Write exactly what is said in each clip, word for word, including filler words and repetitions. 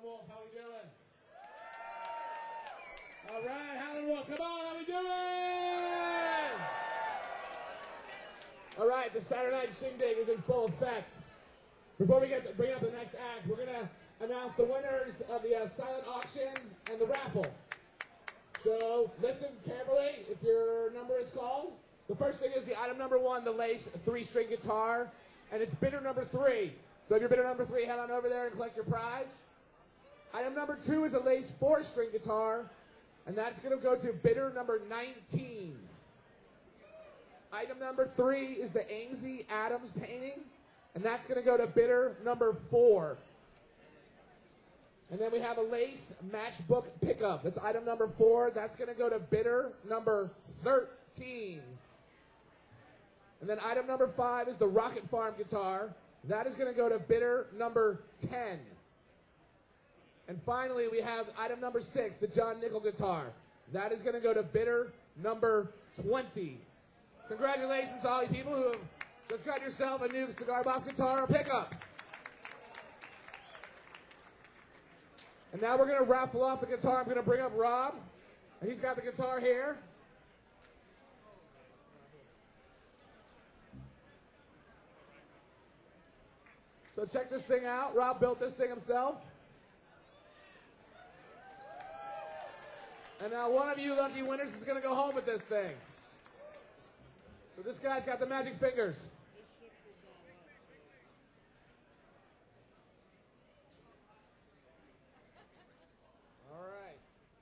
Wolf, how we doing? All right, Howlin' Wolf, come on, how we doing? All right, the Saturday Night Shindig is in full effect. Before we get to bring up the next act, we're gonna announce the winners of the uh, silent auction and the raffle. So listen carefully if your number is called. The first thing is the item number one, the Lace three-string guitar, and it's bidder number three. So if you're bidder number three, head on over there and collect your prize. Item number two is a Lace four-string guitar, and that's going to go to bidder number nineteen. Item number three is the Amesy Adams painting, and that's going to go to bidder number four. And then we have a Lace matchbook pickup. That's item number four. That's going to go to bidder number thirteen. And then item number five is the Rocket Farm guitar. That is going to go to bidder number ten. And finally, we have item number six, the John Nickel guitar. That is going to go to bidder number twenty. Congratulations to all you people who have just got yourself a new Cigar Box guitar pickup. And now we're going to raffle off the guitar. I'm going to bring up Rob. And he's got the guitar here. So check this thing out. Rob built this thing himself. And now one of you lucky winners is going to go home with this thing. So this guy's got the magic fingers. All right.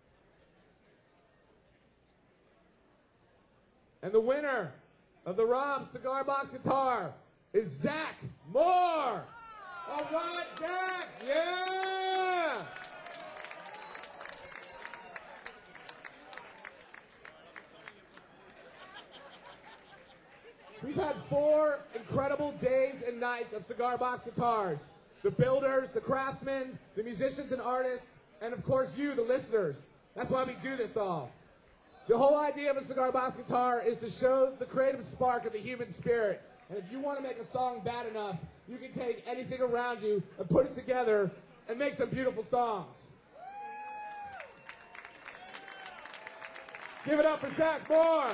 And the winner of the Rob Cigar Box guitar is Zach Moore. All right, Zach. Yeah. We've had four incredible days and nights of Cigar Box guitars. The builders, the craftsmen, the musicians and artists, and of course you, the listeners. That's why we do this all. The whole idea of a Cigar Box guitar is to show the creative spark of the human spirit. And if you want to make a song bad enough, you can take anything around you and put it together and make some beautiful songs. Give it up for Zach Moore.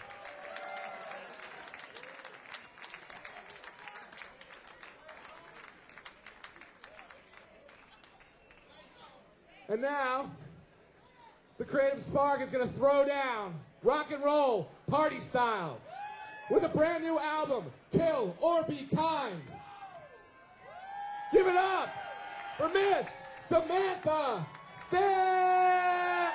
And now, the creative spark is going to throw down rock and roll party style with a brand new album, Kill or Be Kind. Give it up for Miss Samantha Fitz.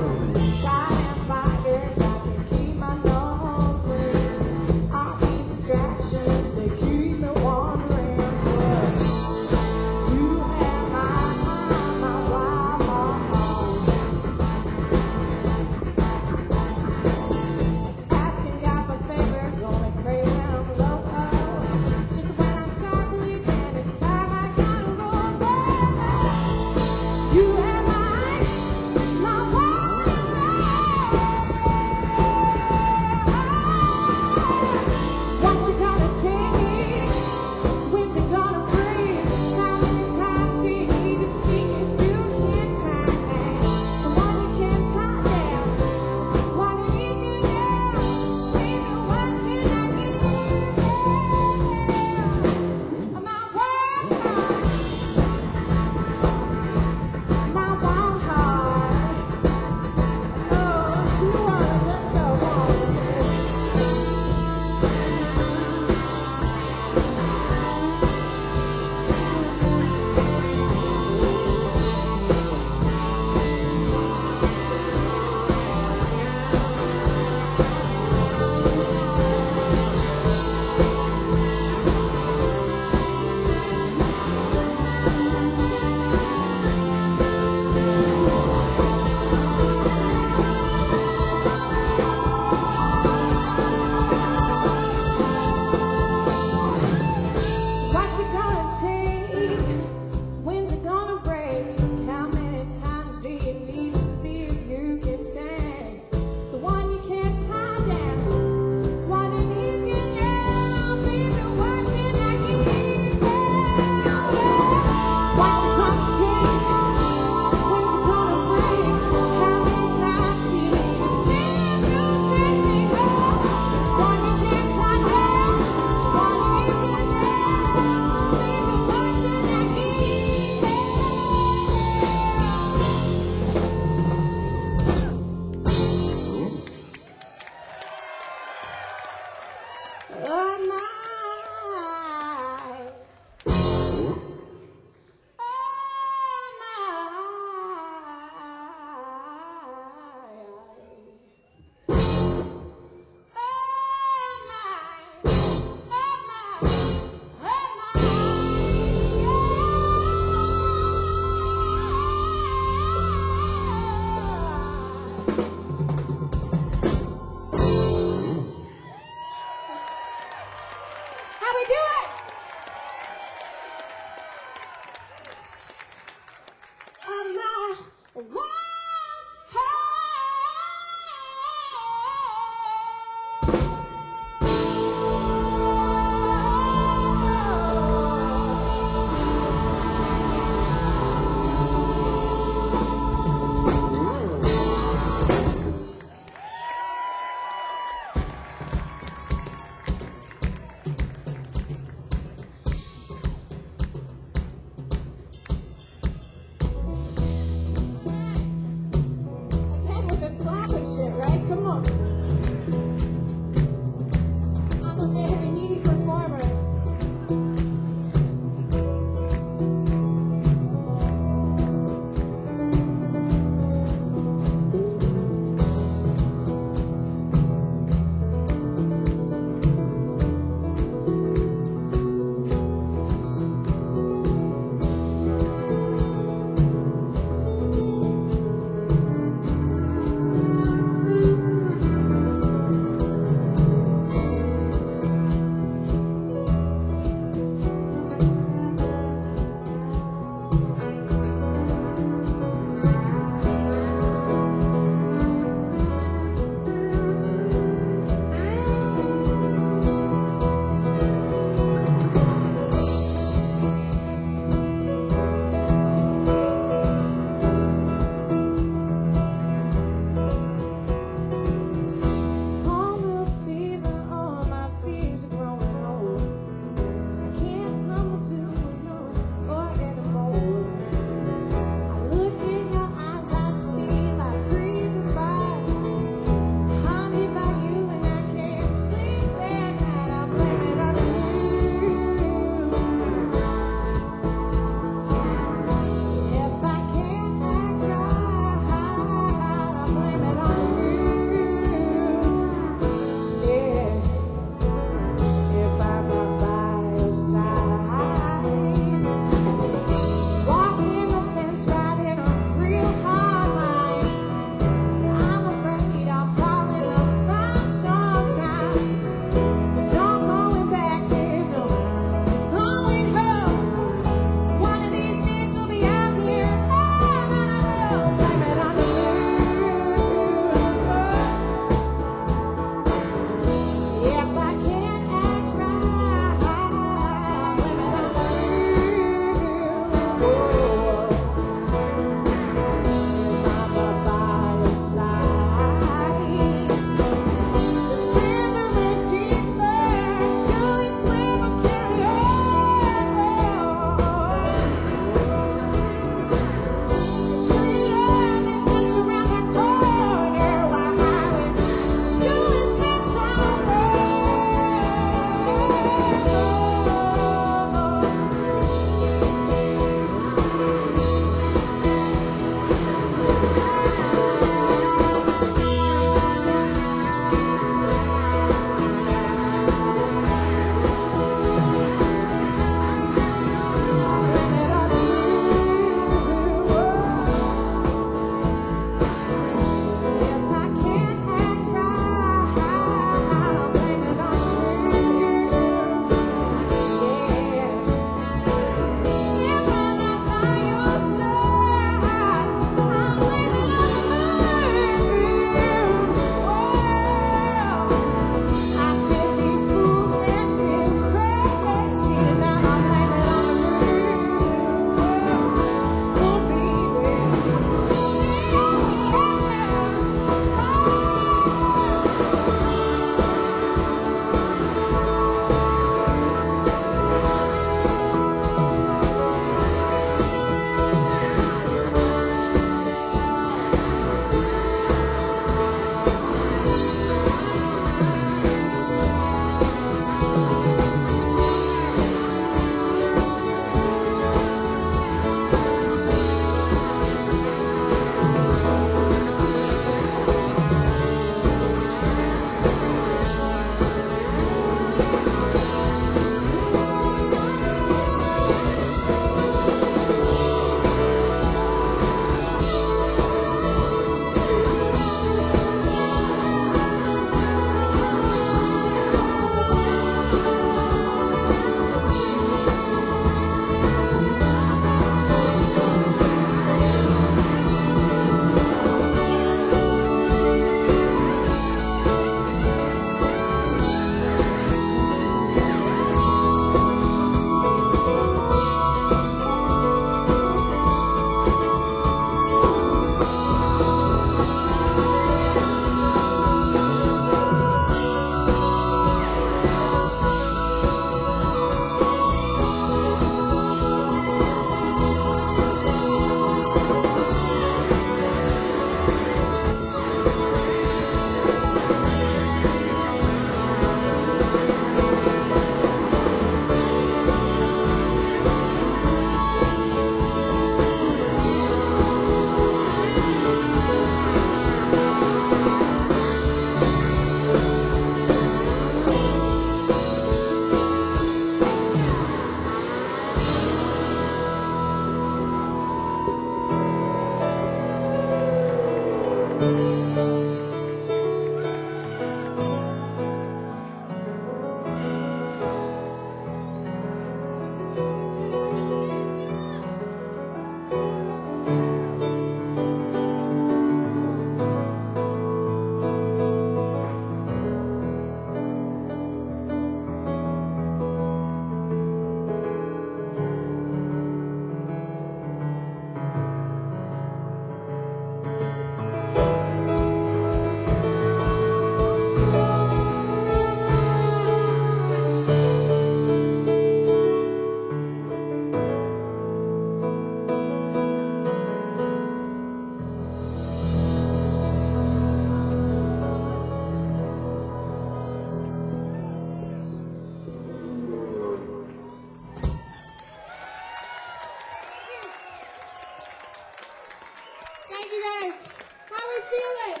feeling?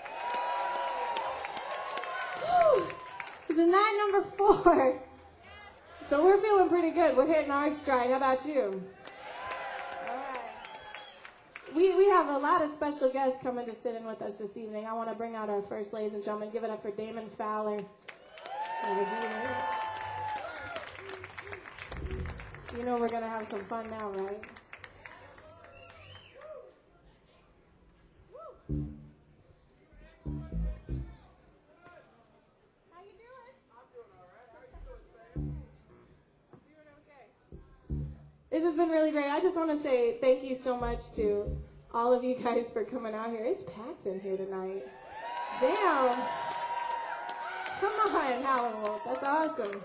Whew. It's a night number four. So we're feeling pretty good. We're hitting our stride. How about you? All right. We, we have a lot of special guests coming to sit in with us this evening. I want to bring out our first, ladies and gentlemen. Give it up for Damon Fowler. You know we're going to have some fun now, right? This has been really great. I just want to say thank you so much to all of you guys for coming out here. It's packed in here tonight. Damn. Come on, Howlin' Wolf. That's awesome.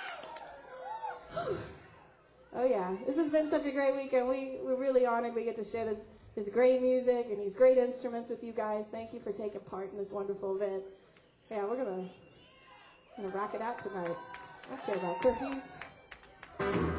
Oh, yeah. This has been such a great weekend. We, we're really honored we get to share this, this great music and these great instruments with you guys. Thank you for taking part in this wonderful event. Yeah, we're going to rock it out tonight. I don't care about curfews.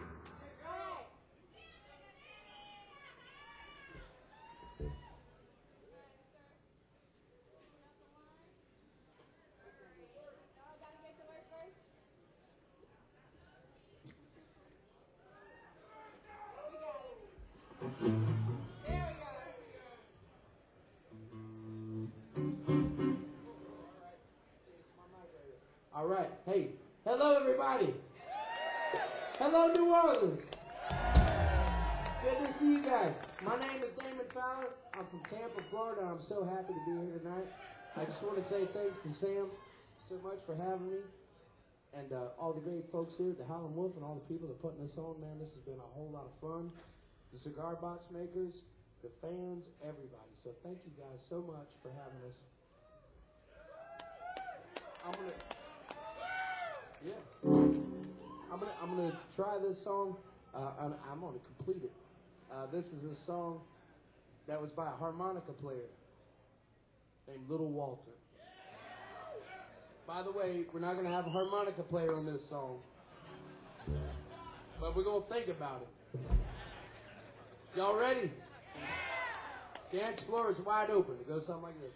All right. Hey, hello, everybody. Hello, New Orleans. Good to see you guys. My name is Damon Fowler. I'm from Tampa, Florida. I'm so happy to be here tonight. I just want to say thanks to Sam so much for having me, and uh, all the great folks here at the Howlin' Wolf and all the people that are putting this on, man. This has been a whole lot of fun. The cigar box makers, the fans, everybody. So thank you guys so much for having us. I'm gonna, yeah, I'm gonna, I'm gonna try this song. Uh, and I'm gonna complete it. Uh, this is a song that was by a harmonica player named Little Walter. By the way, we're not gonna have a harmonica player on this song, but we're gonna think about it. Y'all ready? Dance floor is wide open. It goes something like this.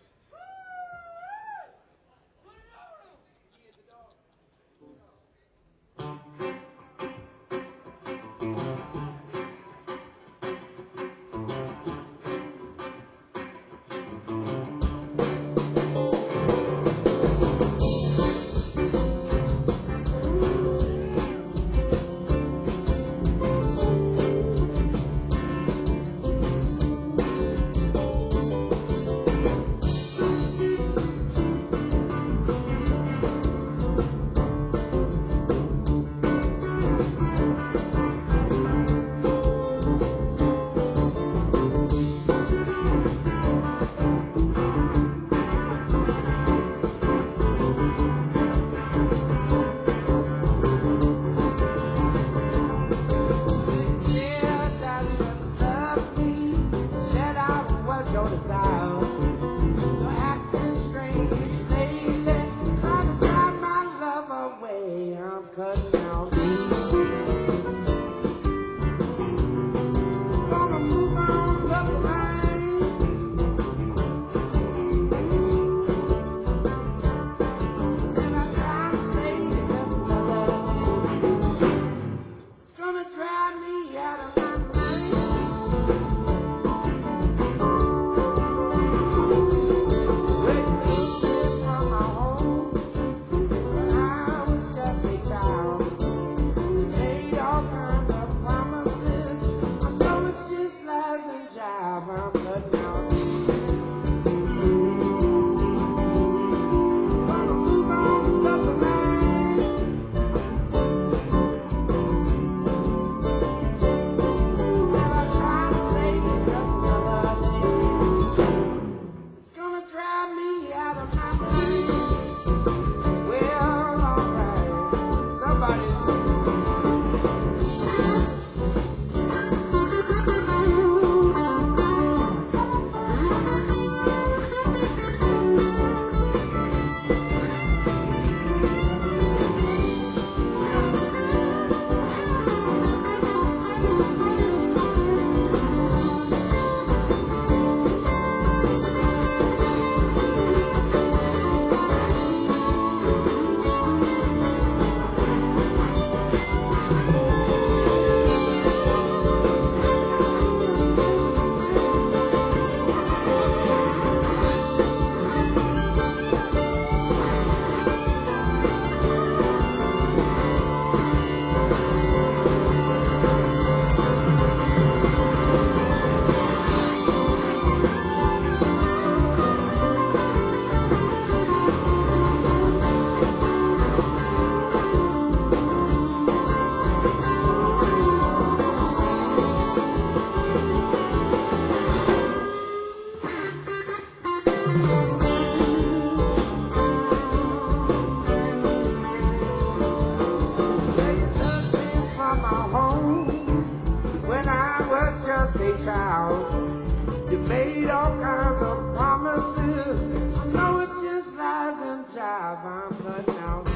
home when I was just a child. You made all kinds of promises. I know it's just lies and jive. I'm cutting out.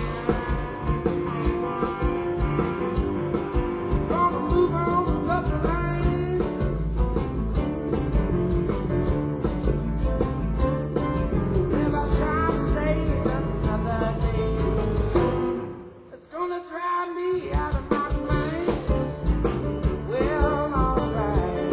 Gonna move on up the line. If I try to stay just another day, it's gonna drive me out of my mind. Well, alright.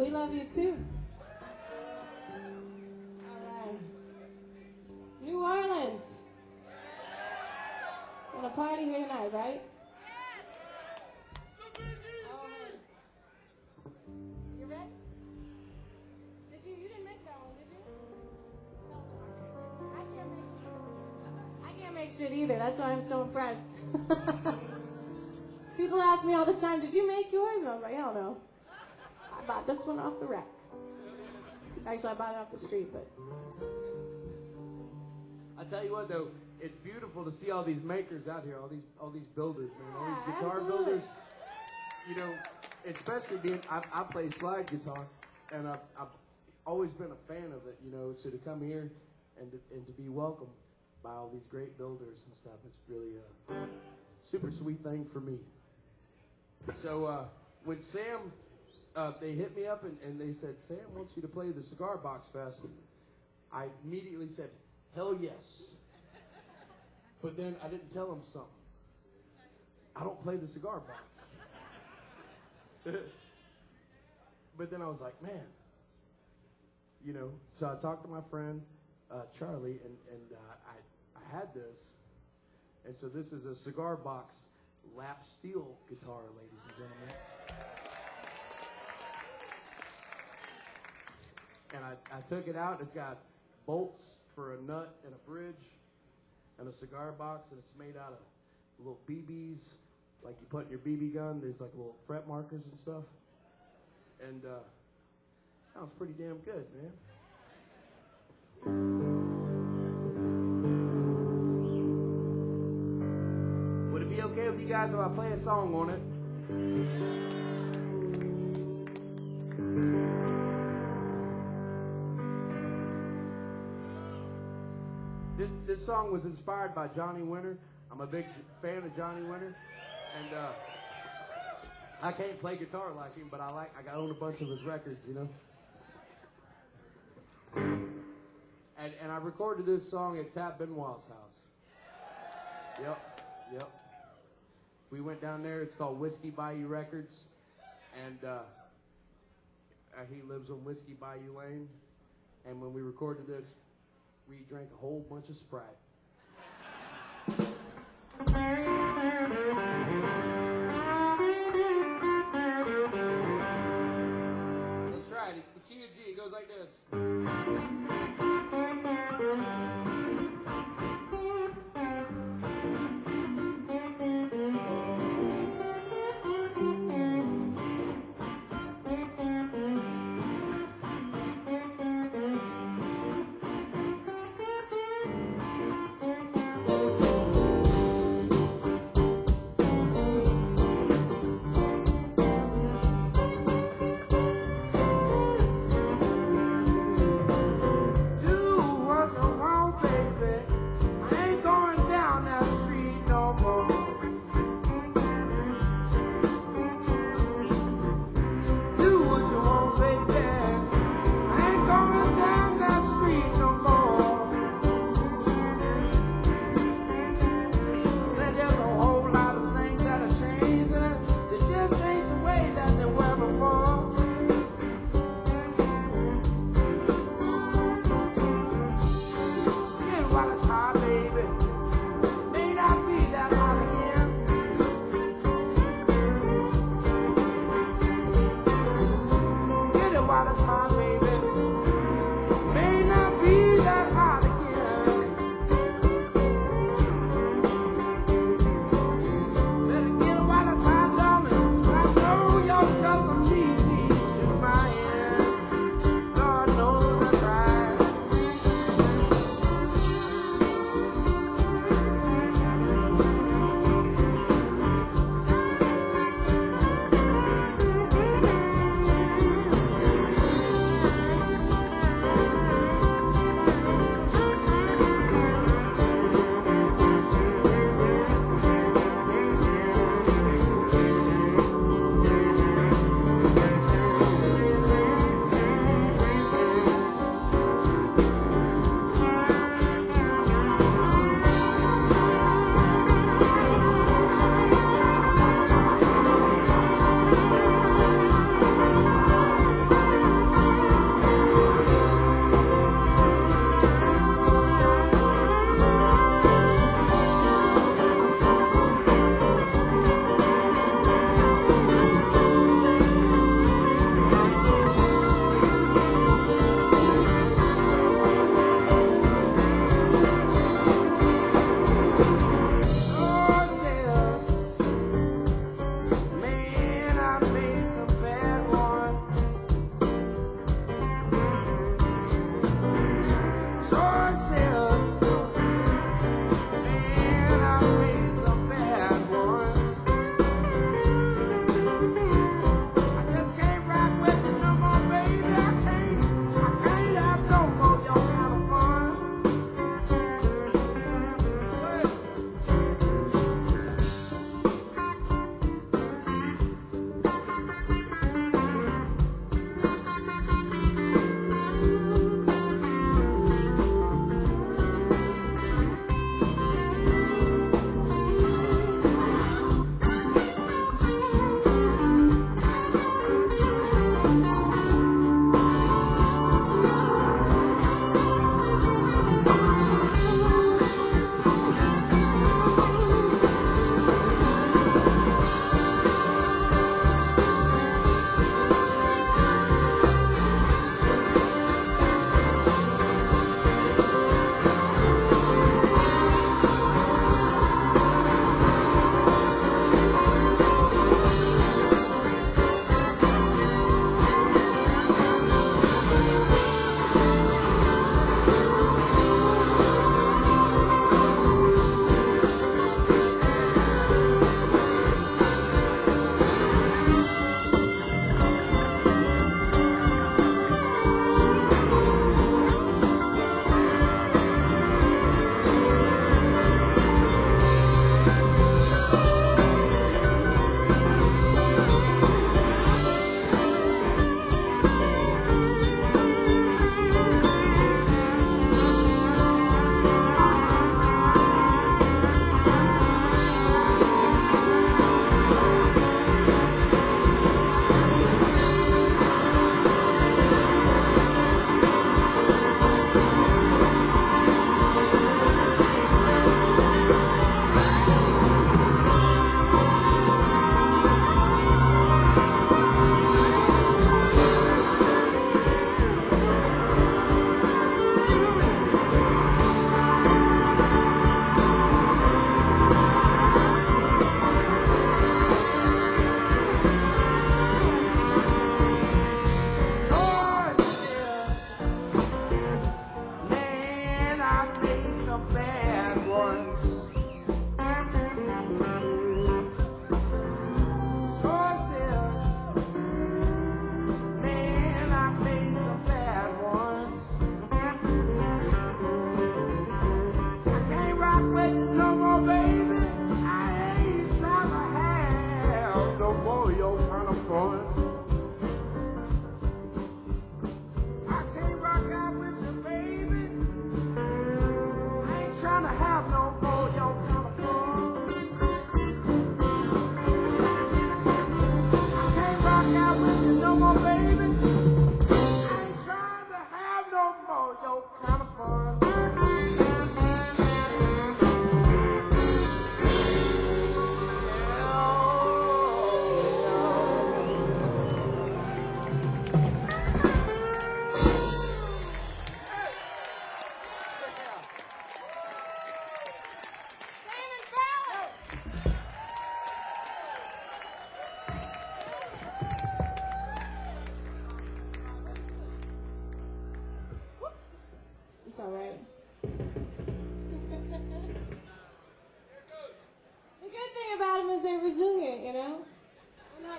We love you too. All right. New Orleans. Gonna party here tonight, right? Oh, you ready? Did you? You didn't make that one, did you? No, I can't make shit. I can't make shit either. That's why I'm so impressed. People ask me all the time, did you make yours? And I was like, hell no. I bought this one off the rack. Actually, I bought it off the street, but. I tell you what, though, it's beautiful to see all these makers out here, all these all these builders, man, all these Yeah, guitar absolutely. builders. You know, especially being, I, I play slide guitar, and I've, I've always been a fan of it, you know, so to come here and to, and to be welcomed by all these great builders and stuff, it's really a super sweet thing for me. So uh, when Sam, uh, they hit me up and, and they said, Sam wants you to play the Cigar Box Fest, I immediately said, hell yes. But then I didn't tell him something. I don't play the cigar box. But then I was like, man, you know, so I talked to my friend, uh, Charlie, and, and uh, I, I had this. And so this is a cigar box lap steel guitar, ladies and gentlemen. And I, I took it out. It's got bolts for a nut and a bridge and a cigar box, and it's made out of little B Bs, like you put in your B B gun. There's like little fret markers and stuff. And uh, it sounds pretty damn good, man. Would it be okay with you guys if I play a song on it? This, this song was inspired by Johnny Winter. I'm a big fan of Johnny Winter, and uh, I can't play guitar like him, but I like I own a bunch of his records, you know. And and I recorded this song at Tab Benoit's house. Yep, yep. We went down there. It's called Whiskey Bayou Records, and uh, uh, he lives on Whiskey Bayou Lane. And when we recorded this, we drank a whole bunch of Sprite. Let's try it. The key of G, it goes like this.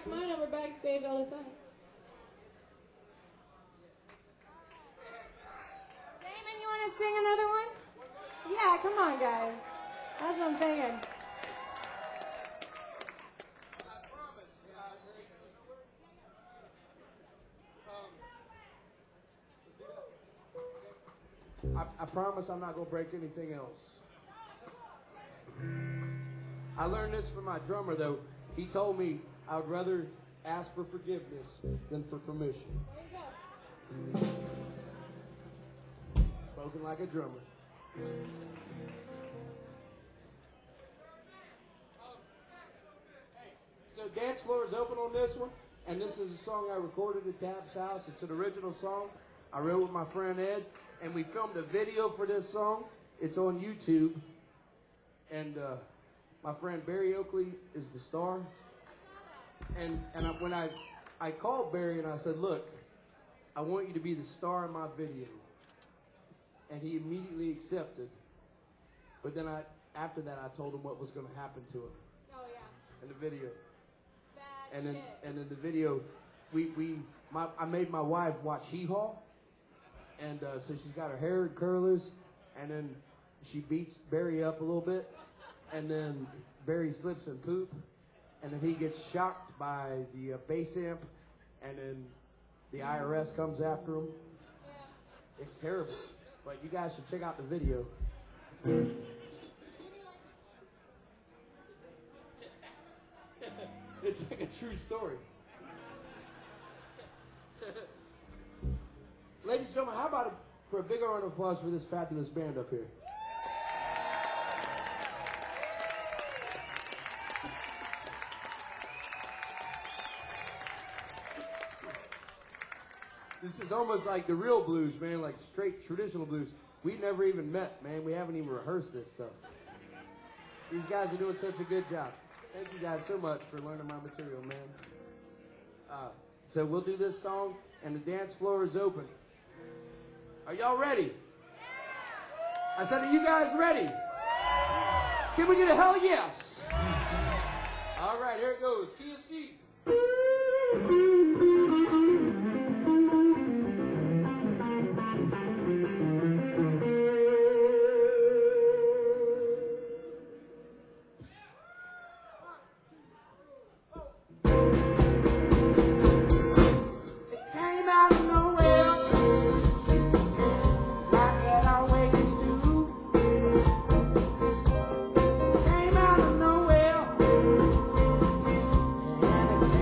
knock mine over backstage all the time. Damon, you want to sing another one? Yeah, come on, guys. That's what I'm thinking. I, I promise I'm not going to break anything else. I learned this from my drummer, though. He told me I would rather ask for forgiveness than for permission. Spoken like a drummer. So dance floor is open on this one, and this is a song I recorded at Tab's house. It's an original song I wrote with my friend Ed, and we filmed a video for this song. It's on YouTube, and uh, my friend Barry Oakley is the star. And and I, when I I called Barry and I said, look, I want you to be the star in my video, and he immediately accepted. But then I after that I told him what was going to happen to him. Oh yeah. In the video. Bad And then shit. and in the video, we we my I made my wife watch Hee Haw, and uh, so she's got her hair in curlers, and then she beats Barry up a little bit, and then Barry slips and poop, and then he gets shocked by the uh, bass amp, and then the I R S comes after him. Yeah. It's terrible, but you guys should check out the video. It's like a true story. Ladies and gentlemen, how about a, for a big round of applause for this fabulous band up here? This is almost like the real blues, man, like straight traditional blues. We never even met, man. We haven't even rehearsed this stuff. These guys are doing such a good job. Thank you guys so much for learning my material, man. Uh, so we'll do this song, and the dance floor is open. Are y'all ready? I said, are you guys ready? Can we get a hell yes? All right, here it goes. Key of C. Came out of nowhere, and it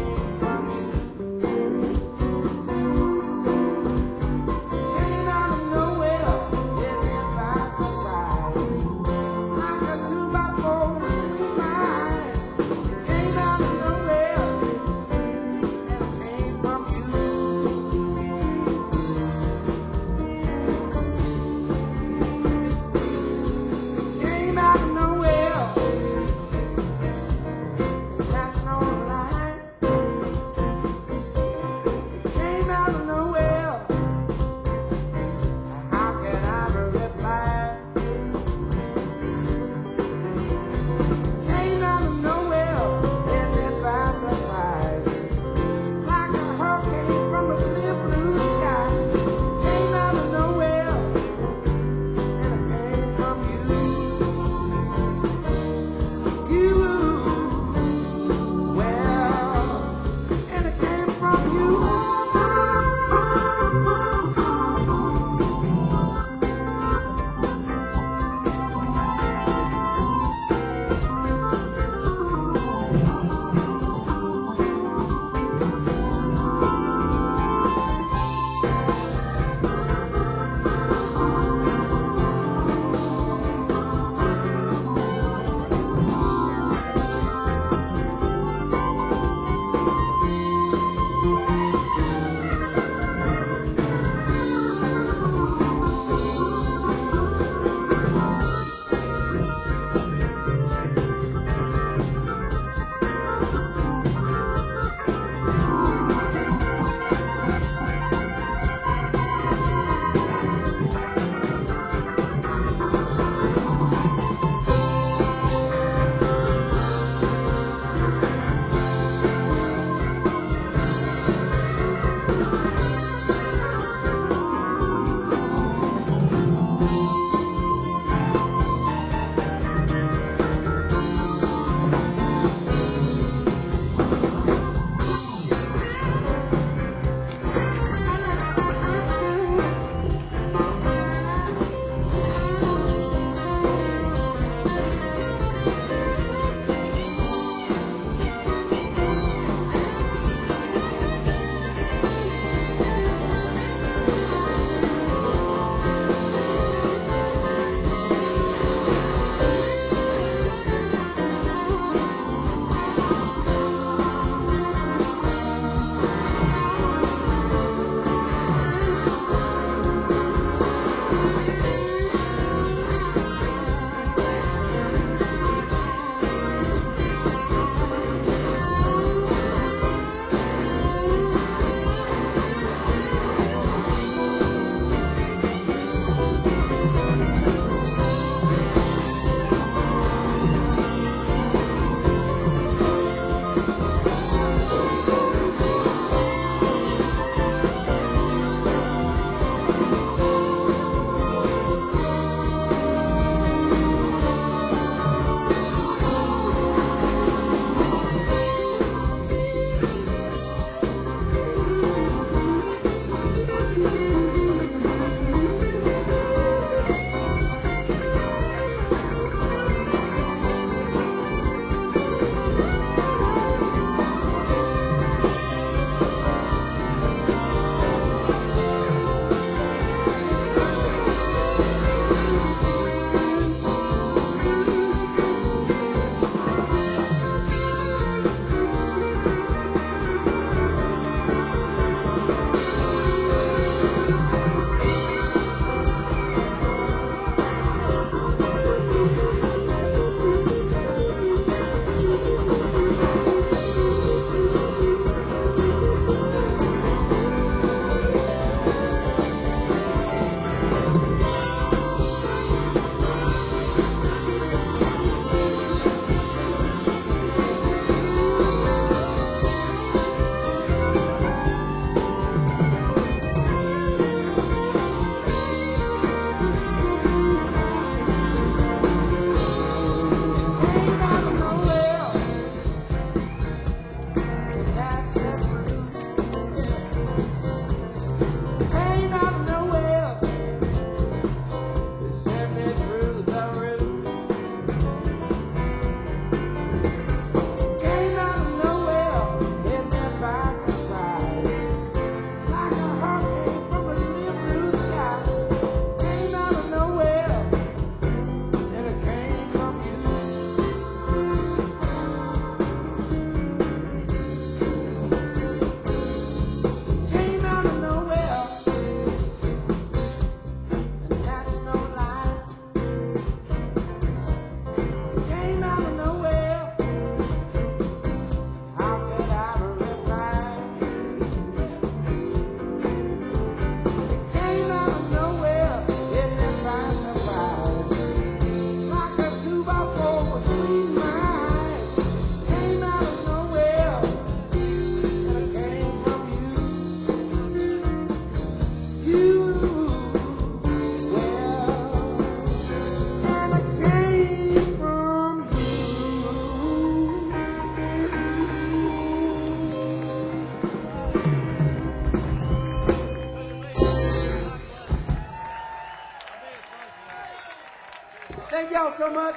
y'all so much.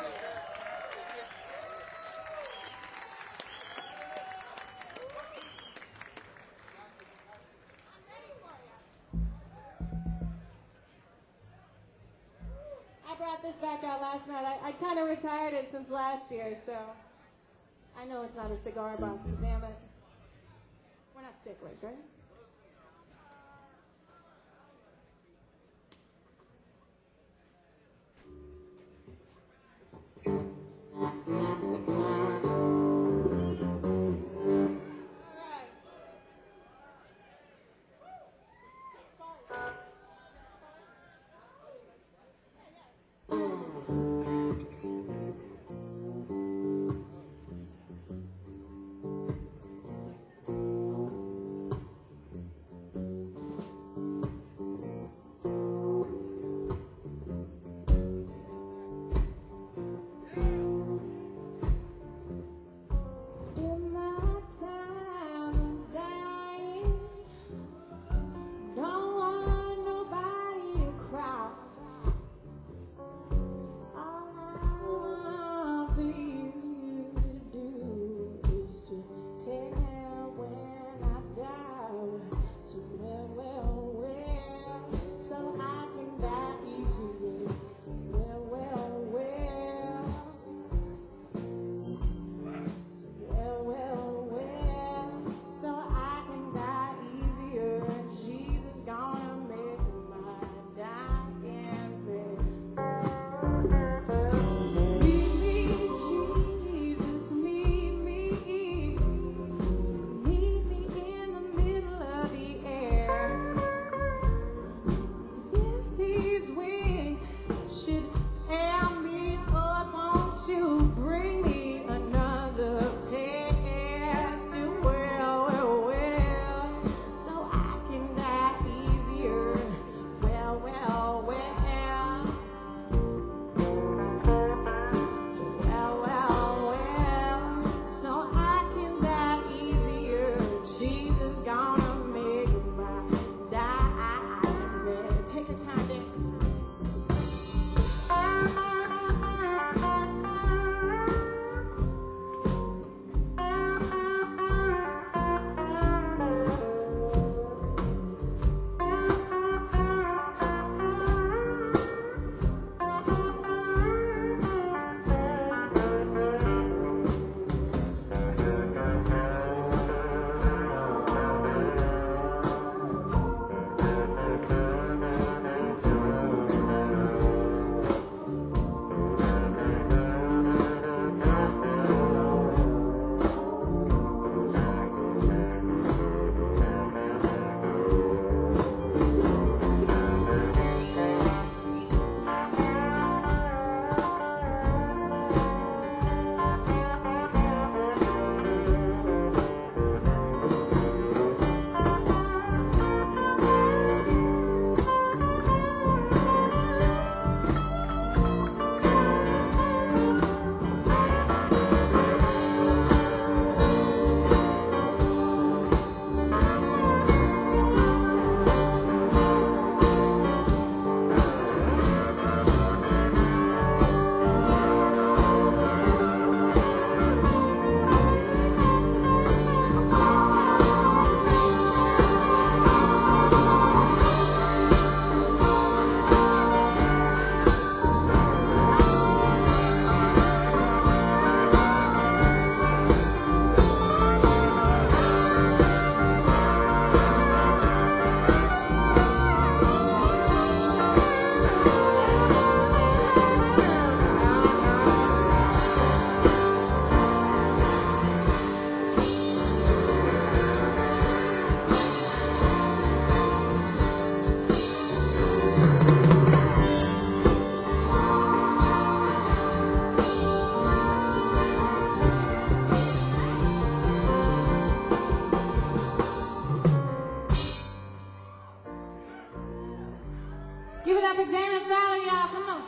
I brought this back out last night. I, I kind of retired it since last year, so I know it's not a cigar box, but damn it. We're not sticklers, right? Give it up for Damon Fowler, y'all. Come on.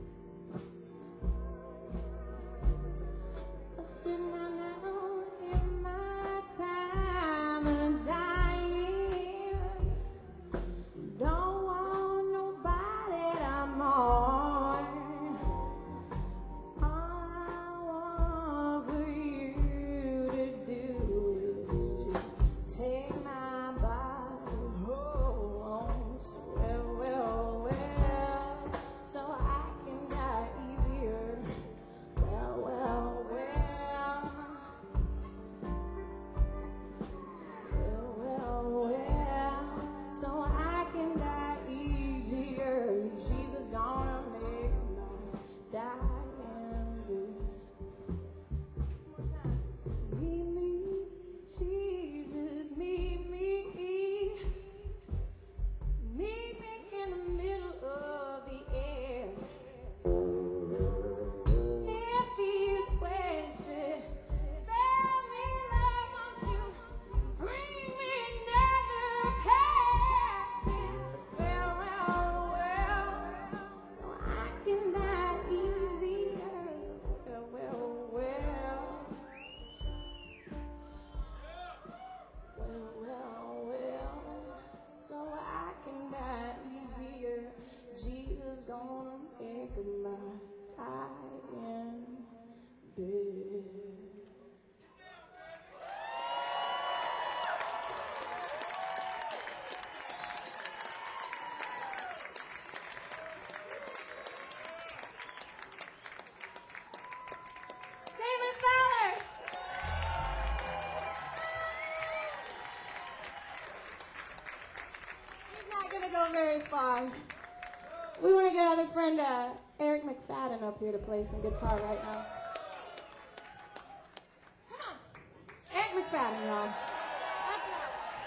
Sitting down now in very far. We want to get our other friend uh, Eric McFadden up here to play some guitar right now. Come on. Eric McFadden, y'all. That's right.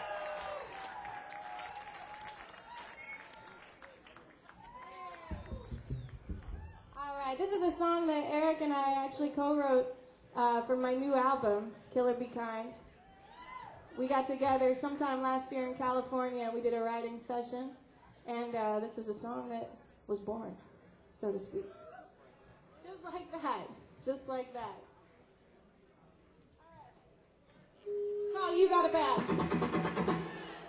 All right, this is a song that Eric and I actually co-wrote uh, for my new album, Killer Be Kind. We got together sometime last year in California. We did a writing session, and uh, this is a song that was born, so to speak. Just like that. Just like that. It's called You Got It Bad.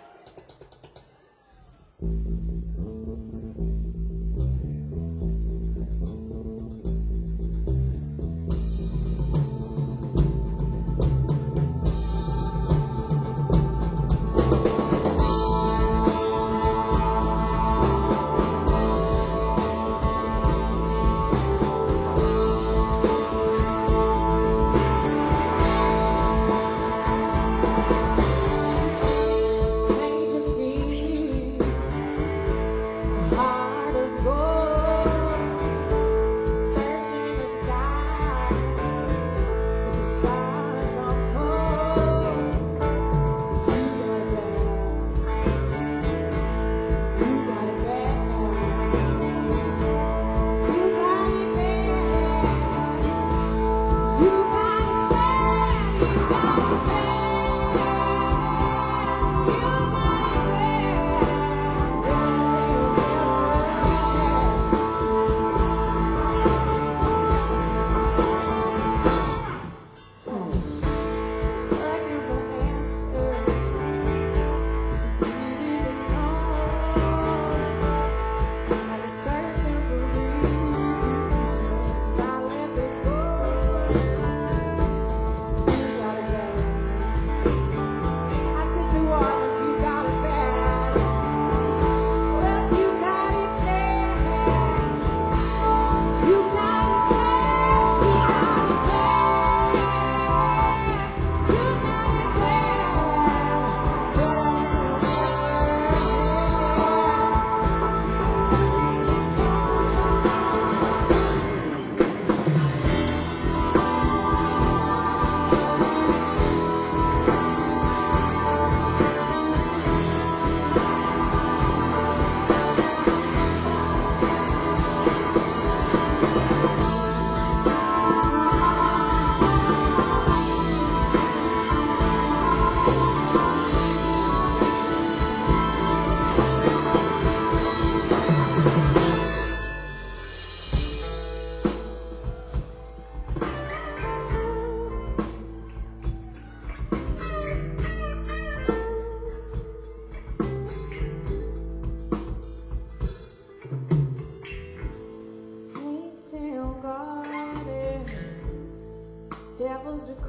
Devil's the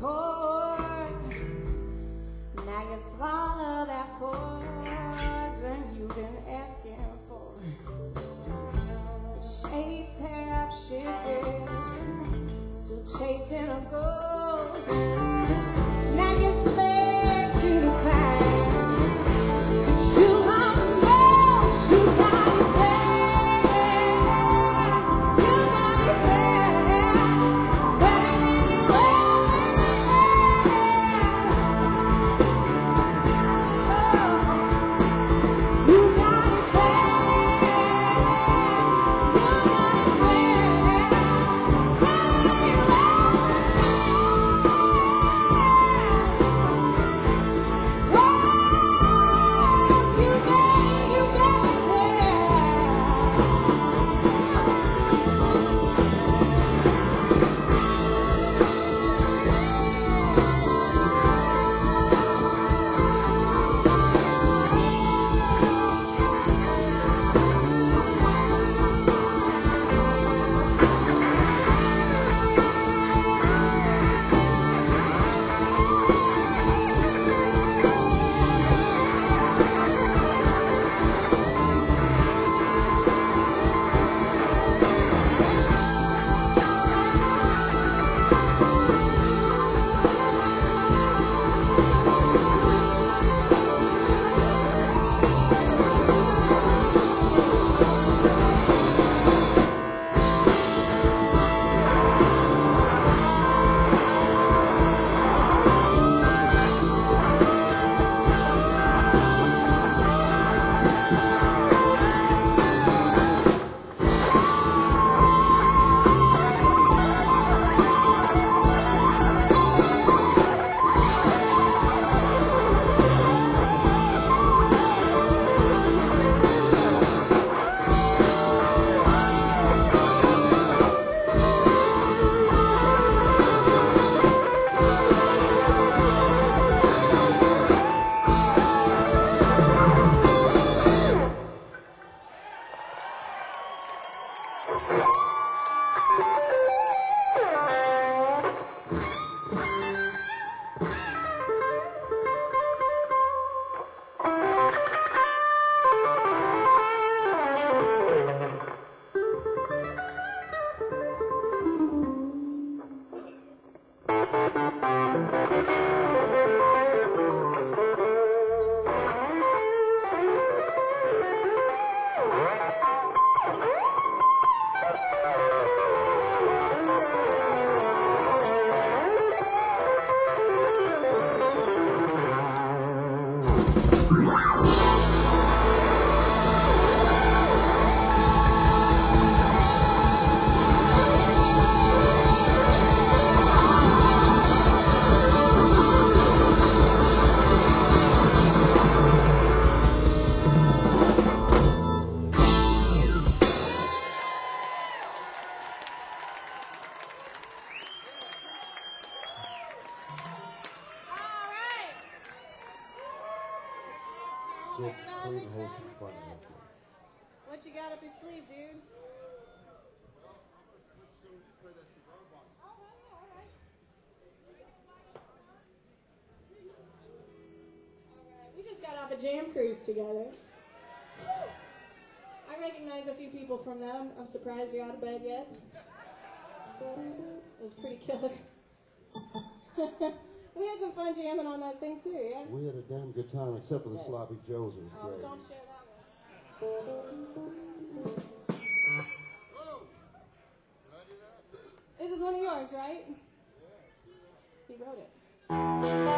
cord. Now you swallow that poison you've been asking for. The shades have shifted, still chasing a ghost. Now you're slave to the past, but you are lost. You got it bad. You got it bad. Better than you ever. Good, clean, wholesome fun right there. What you got up your sleeve, dude? We just got off a jam cruise together. I recognize a few people from that. I'm, I'm surprised you're out of bed yet. It was pretty killer. We had some fun jamming on that thing too, yeah? We had a damn good time, except for the sloppy joes. It was Oh, great. don't share that one. This is one of yours, right? He wrote it.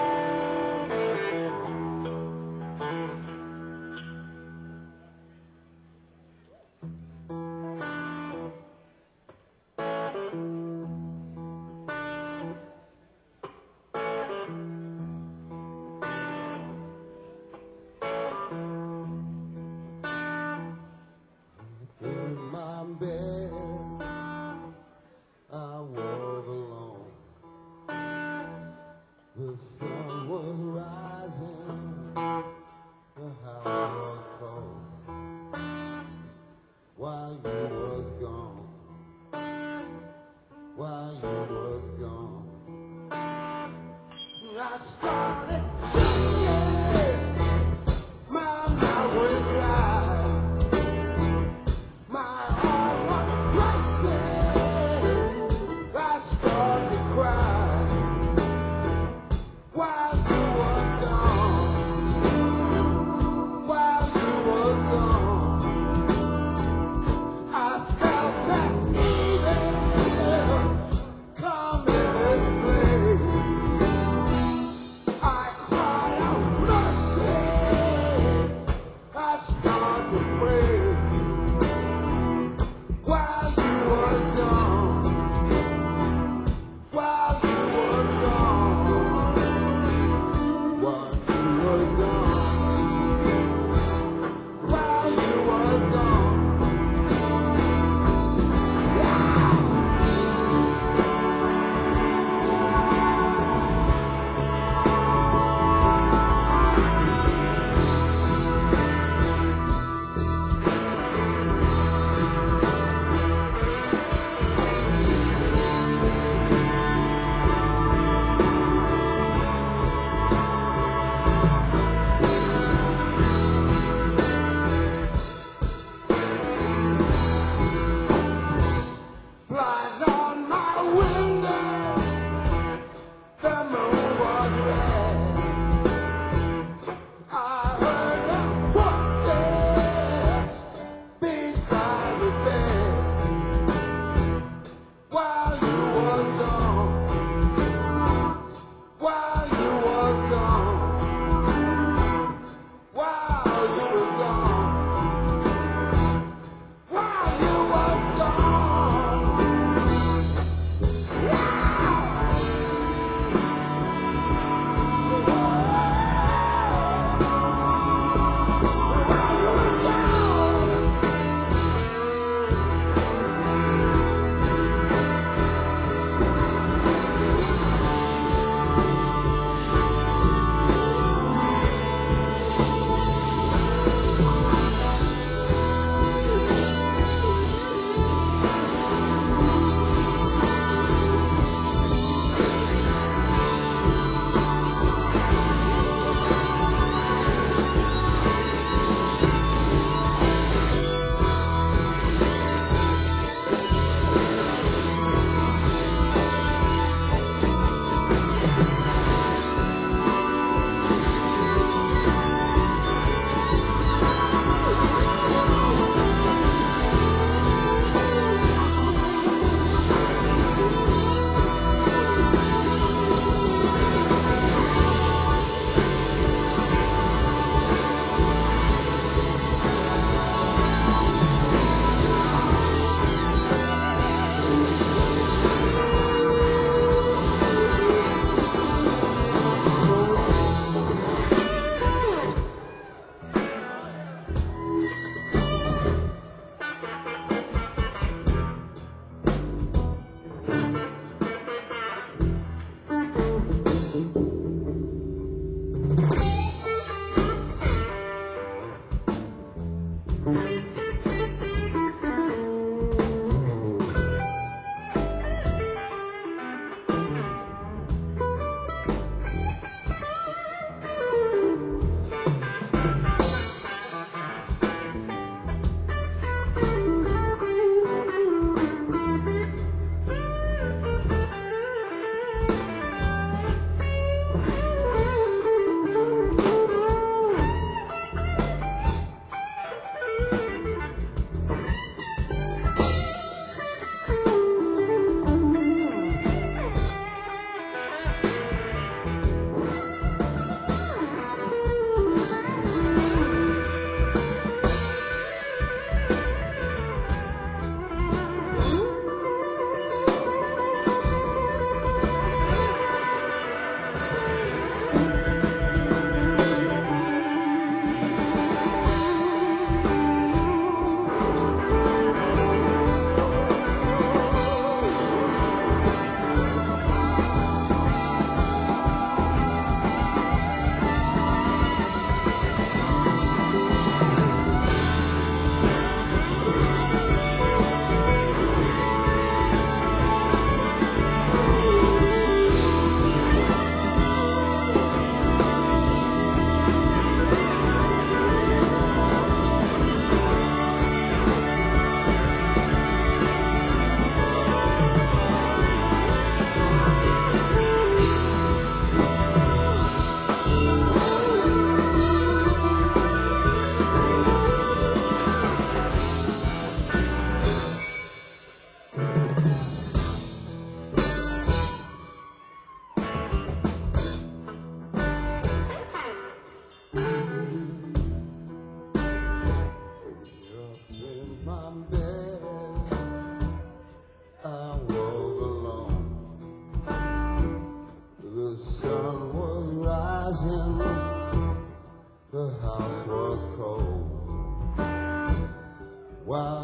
In my bed, I walk alone.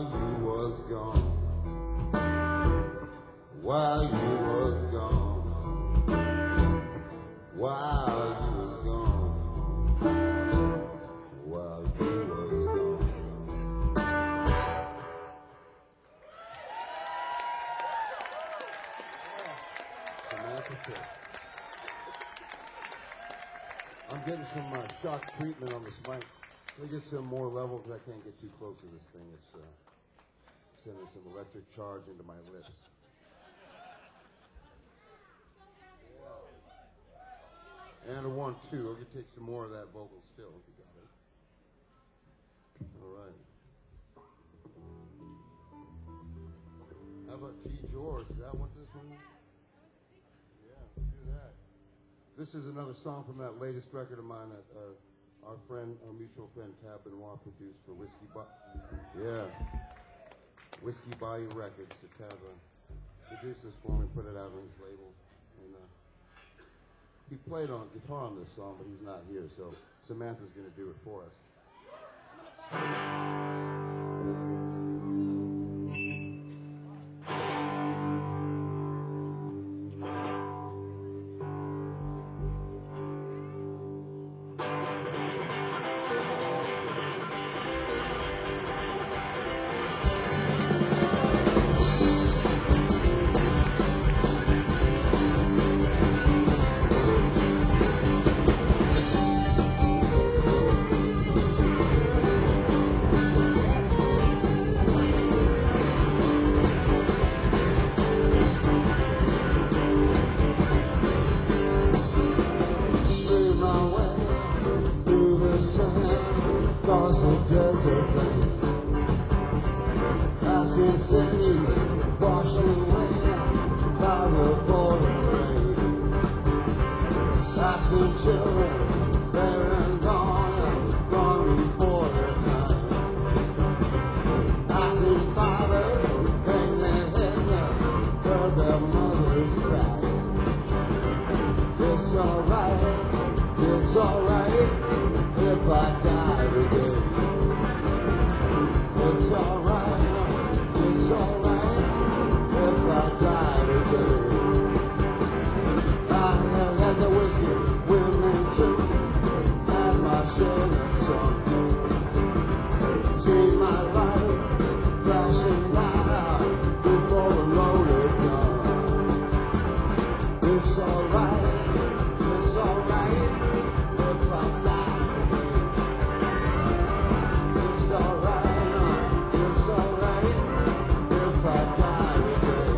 you was gone, while you was gone, while you was gone, while you was gone. Samantha Tipp. I'm getting some uh, shock treatment on this mic. Let me get some more level because I can't get too close to this thing. It's uh, sending some electric charge into my lips. And a one, two. We're going to take some more of that vocal still. If you got it. All right. How about G. George? Is that what this one is? Yeah, let's do that. This is another song from that latest record of mine that uh, our friend, our mutual friend Tab Benoit produced for Whiskey Bayou. Yeah. Whiskey Bayou Records. So Tab uh, produced this for me, put it out on his label. And uh, he played on guitar on this song, but he's not here, so Samantha's going to do it for us. Across the desert plain, asking cities washed away by the pouring rain, asking children there and gone, gone before their time, asking fathers hang their heads, heard their mothers cry. It's alright, it's alright if I die today. It's alright, it's alright if I die today. I have had the whiskey, women too, had my share of sun. See my life flashing by before the loaded gun. It's alright, it's alright if I die. It's alright, it's alright if I die today.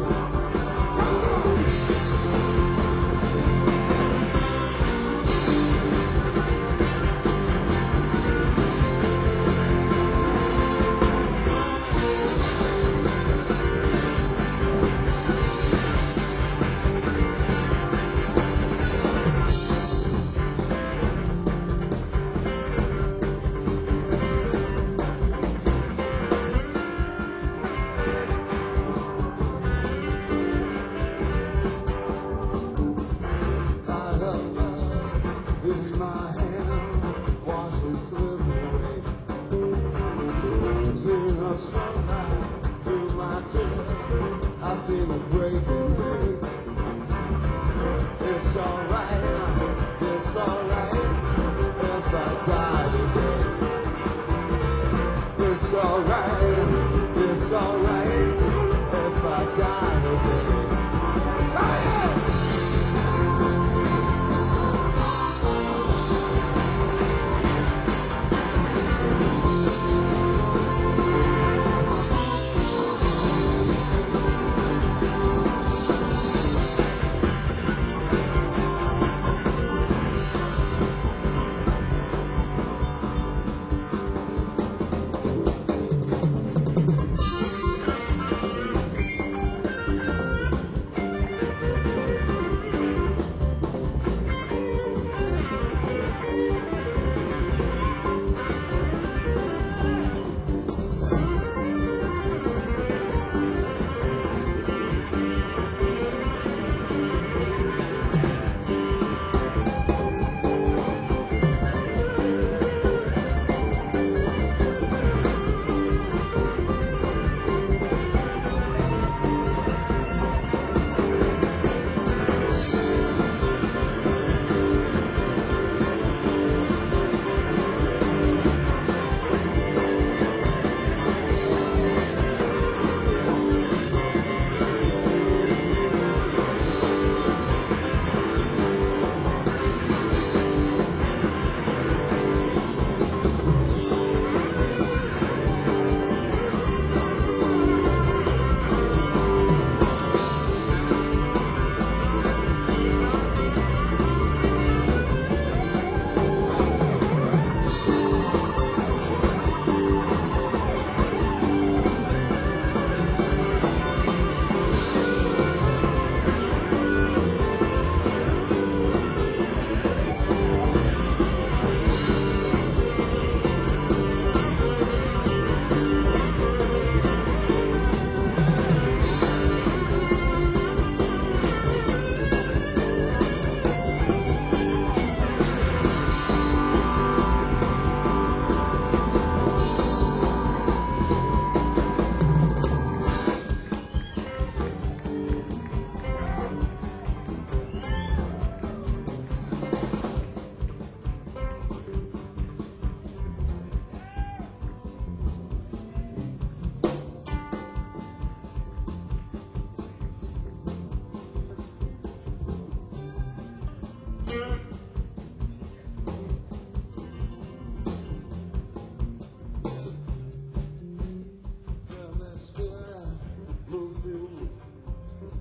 I have love in my hand, wash the slip away. Seen the sunlight through my tears, I see the breaking day. It's alright, it's alright if I die today. It's alright, it's alright if I die today.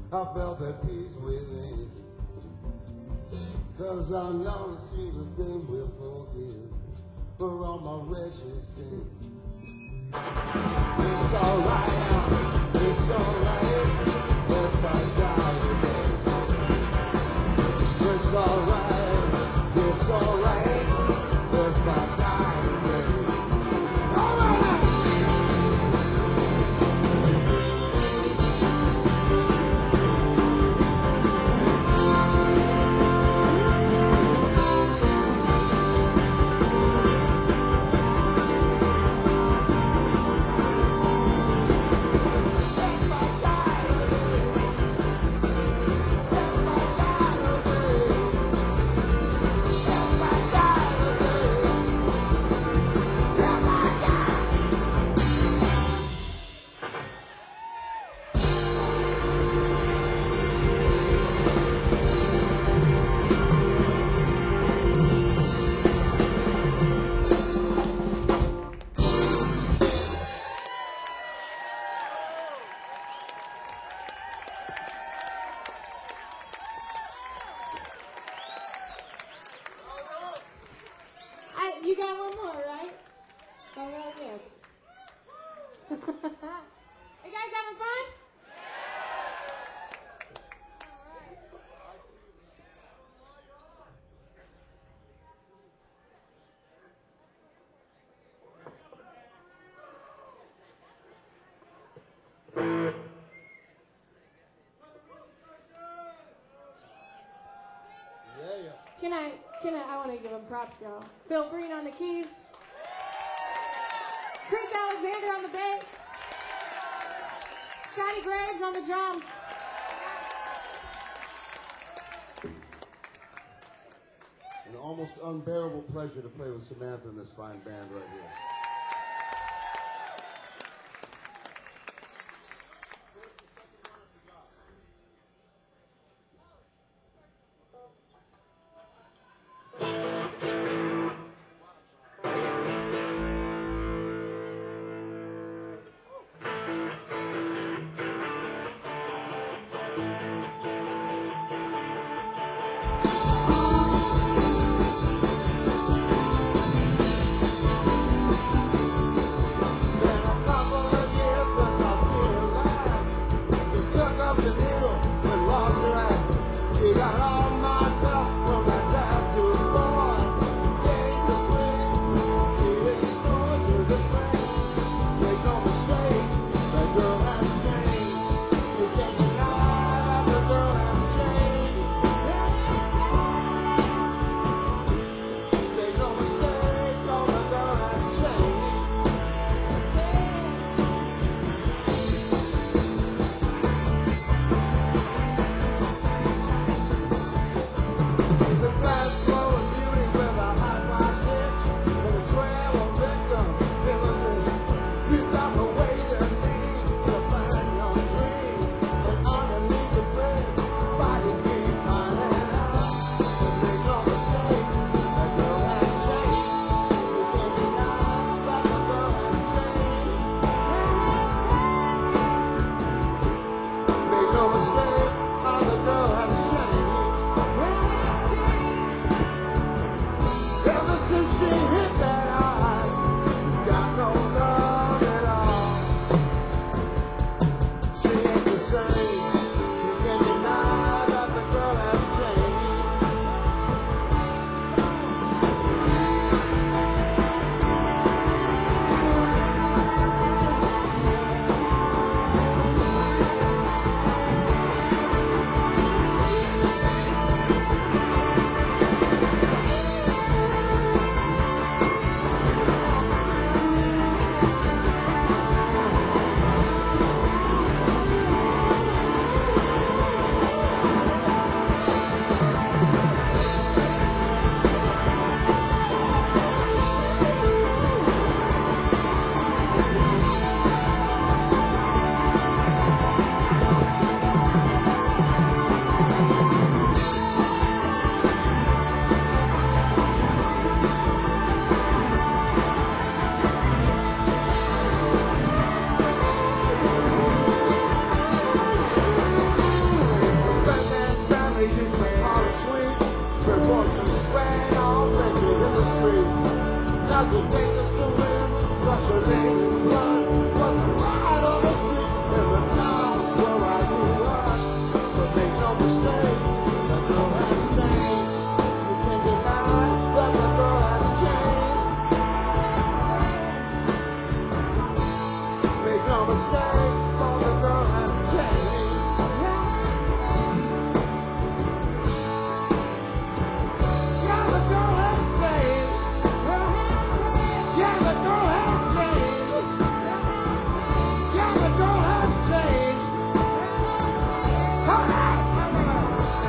I felt that peace within. Cause I know the sweetest thing will forgive for all my wretched sin. It's alright, it's alright, if I die today. It's alright, it's alright, if I die today. Alright! I, you got one more, right? All right, yes. You guys having fun? Yeah, yeah. Can I, can I, I want to give him props, y'all. Phil Green on the keys. Chris Alexander on the bass. Scotty Graves on the drums. An almost unbearable pleasure to play with Samantha and this fine band right here. no mistake, for the girl has changed. Yeah, the girl has changed. Yeah, the girl has changed. Yeah, the girl has changed. All right, all right.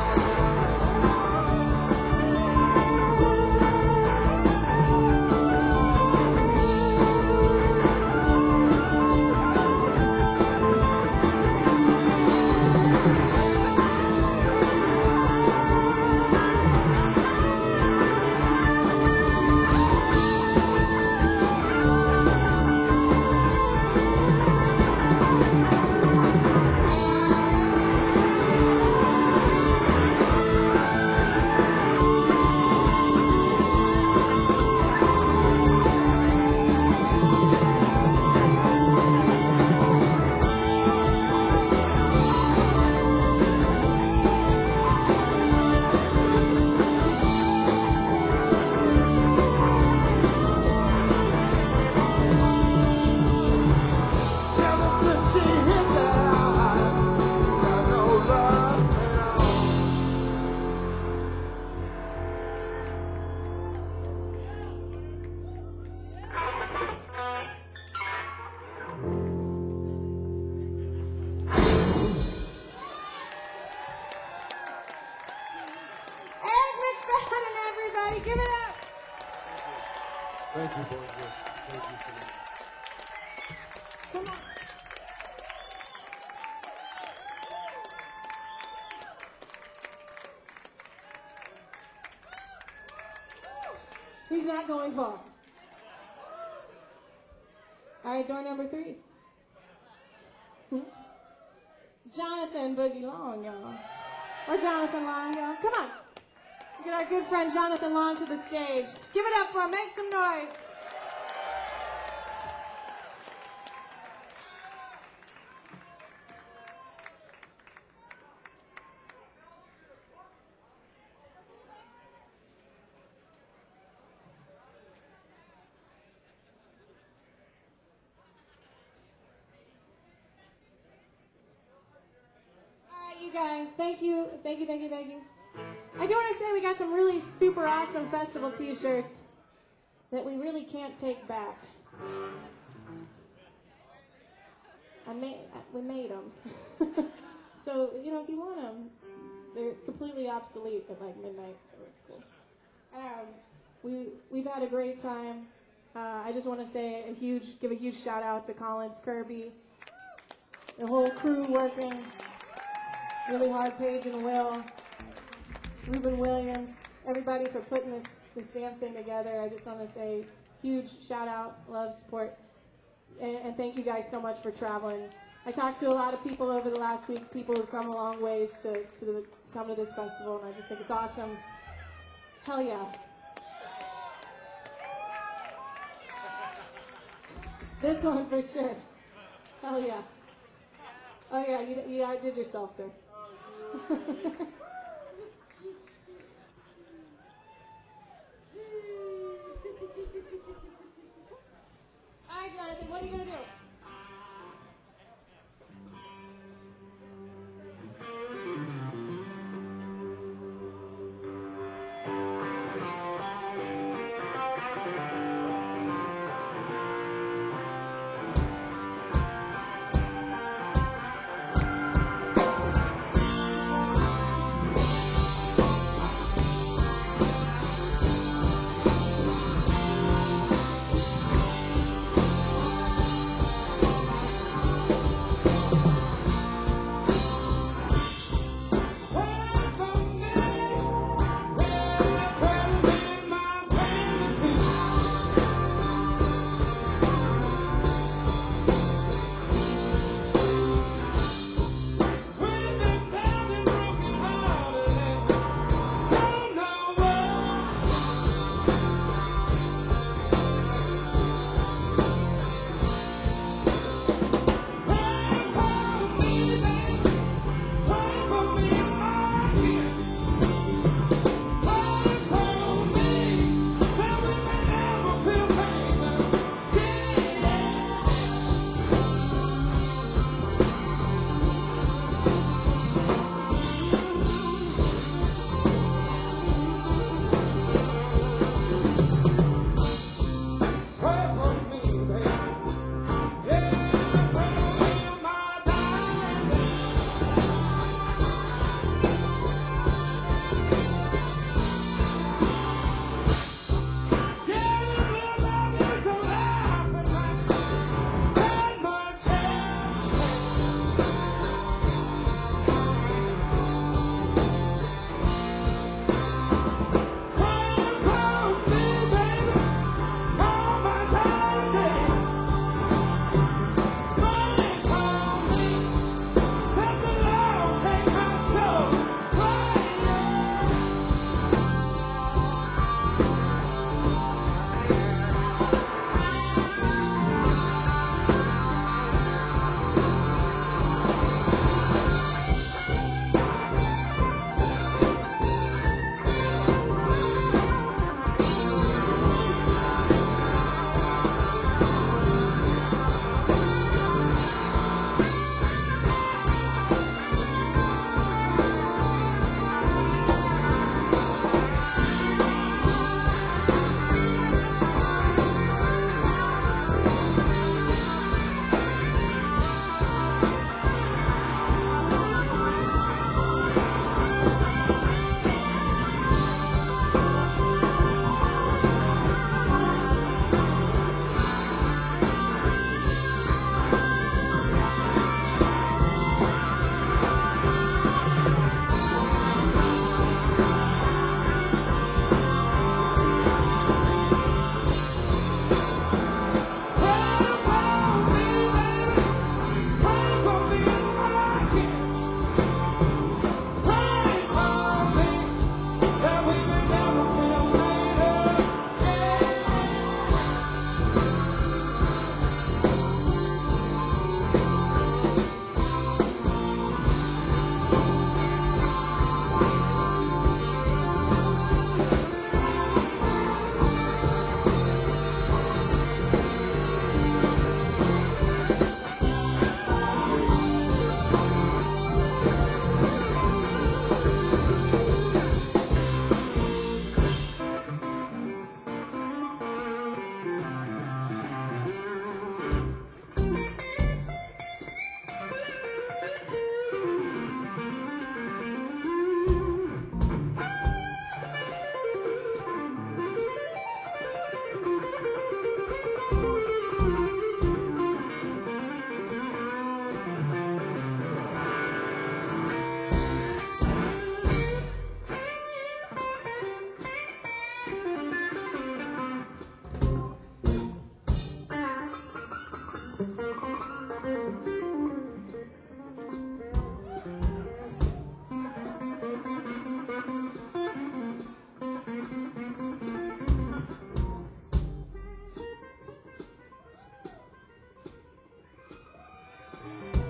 Ever since she hit that eye, got no love at all. Eric McFadden, everybody, give it up. Thank you, boys. Yes, thank you for that. Come on. He's not going far. All right, door number three. Hmm? Jonathan Boogie Long, y'all. Or Jonathan Long, y'all. Come on. Get our good friend Jonathan Long to the stage. Give it up for him. Make some noise. All right, you guys. Thank you. Thank you, thank you, thank you. I do want to say we got some really super awesome festival t-shirts that we really can't take back. I made, we made them. So, you know, if you want them, they're completely obsolete at like midnight, so it's cool. Um, we, we've had a great time. Uh, I just want to say a huge, give a huge shout out to Collins Kirby, the whole crew working really hard, Paige and Will, Ruben Williams, everybody for putting this, this damn thing together. I just want to say huge shout out, love, support, and, and thank you guys so much for traveling. I talked to a lot of people over the last week, people who've come a long ways to, to come to this festival, and I just think it's awesome. Hell yeah. This one for sure. Hell yeah. Oh yeah, you, you outdid yourself, sir. All right, Jonathan, what are you going to do?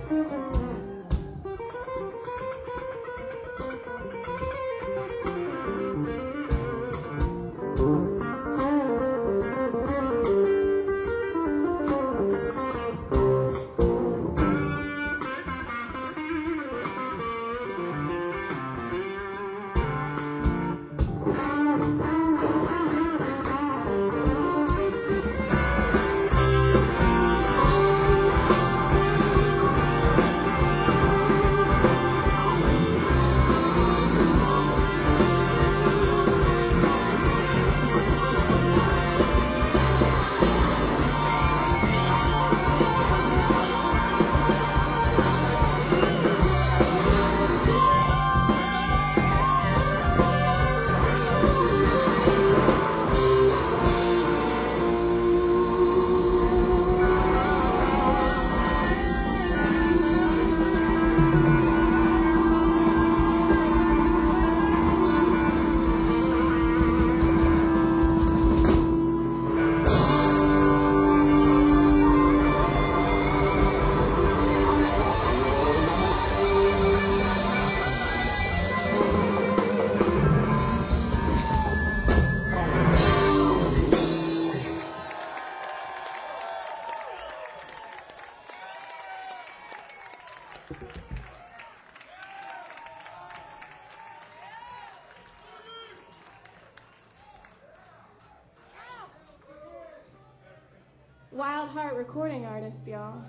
Wild Heart recording artist, y'all.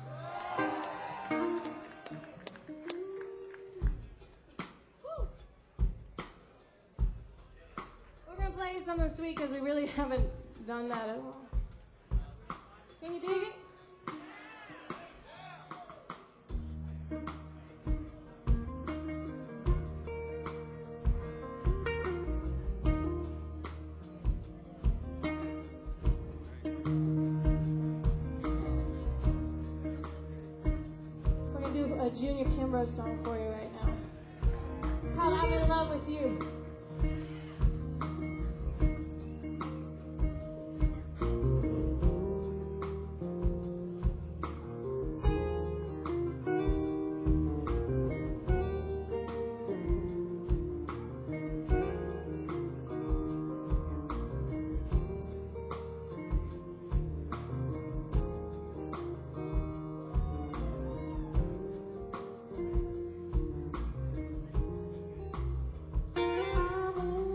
We're gonna play you something sweet because we really haven't done that at all. Can you dig it? A Junior Kimbrough song for you right now. It's called I'm in Love with You. I'm in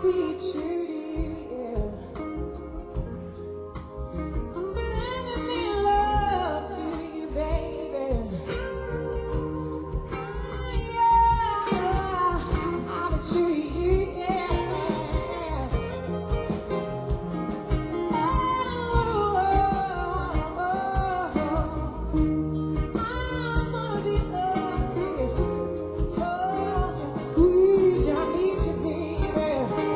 be true to you. Sending me love to you, baby. Yeah, I'll be true to you, yeah. Oh, oh, oh, oh. I'm gonna be loved to you. Hold you, squeeze you, I need you, baby.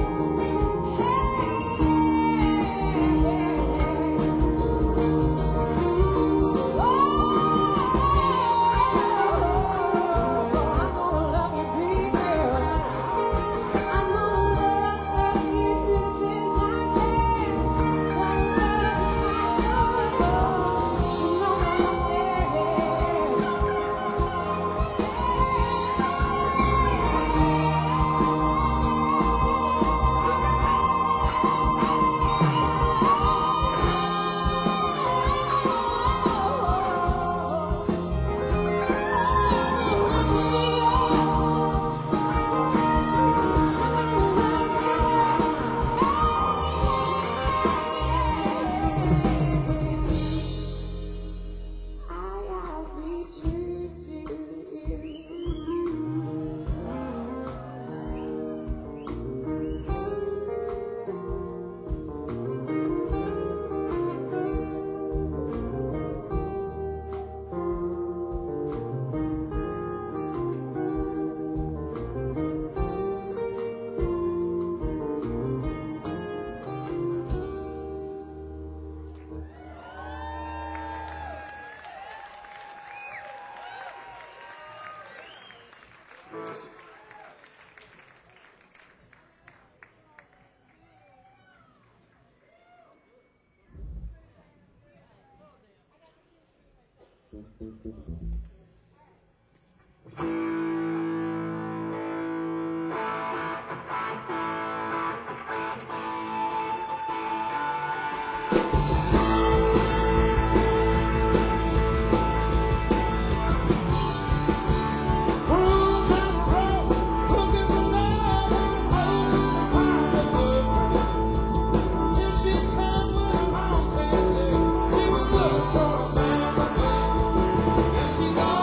I'll be true to She's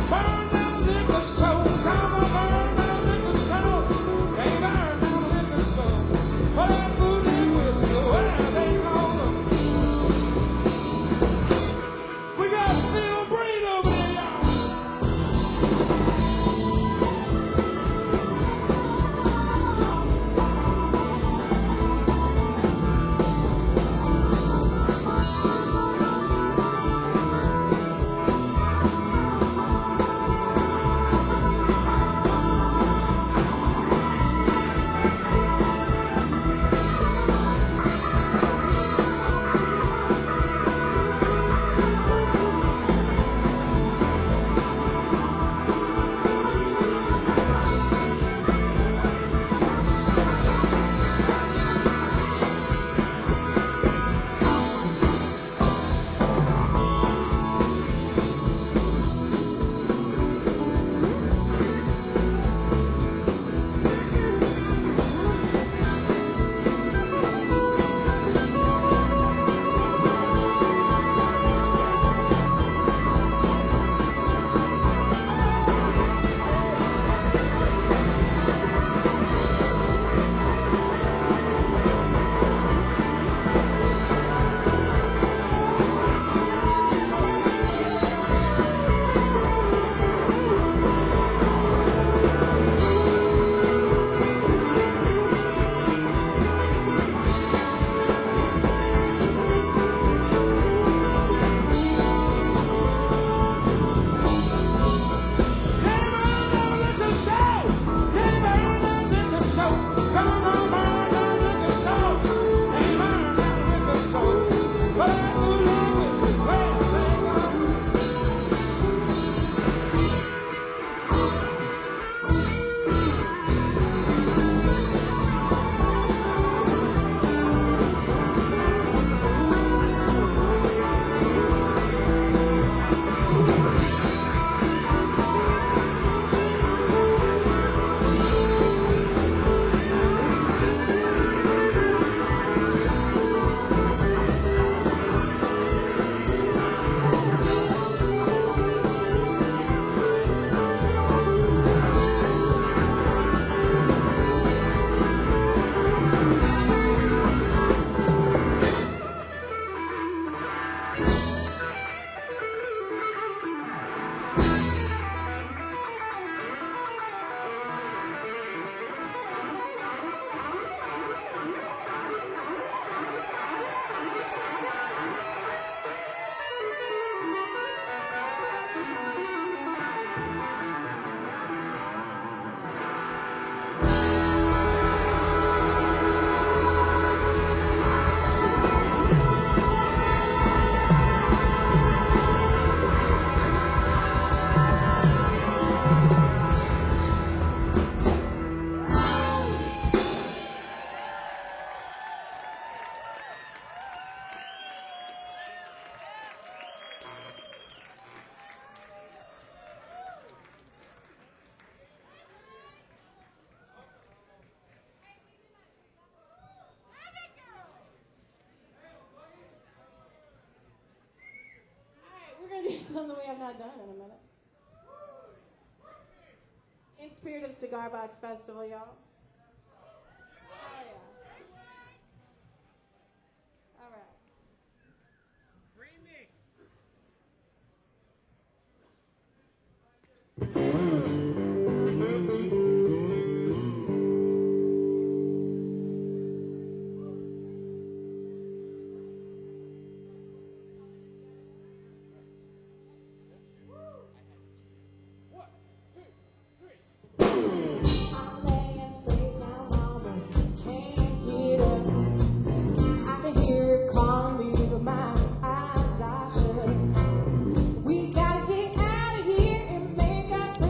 Something we have not done in a minute. In spirit of Cigar Box Festival, y'all. Oh, yeah. All right. I'm laying face down, mama, can't get up. I can hear it calling me, but my eyes are shut. We gotta get out of here and make our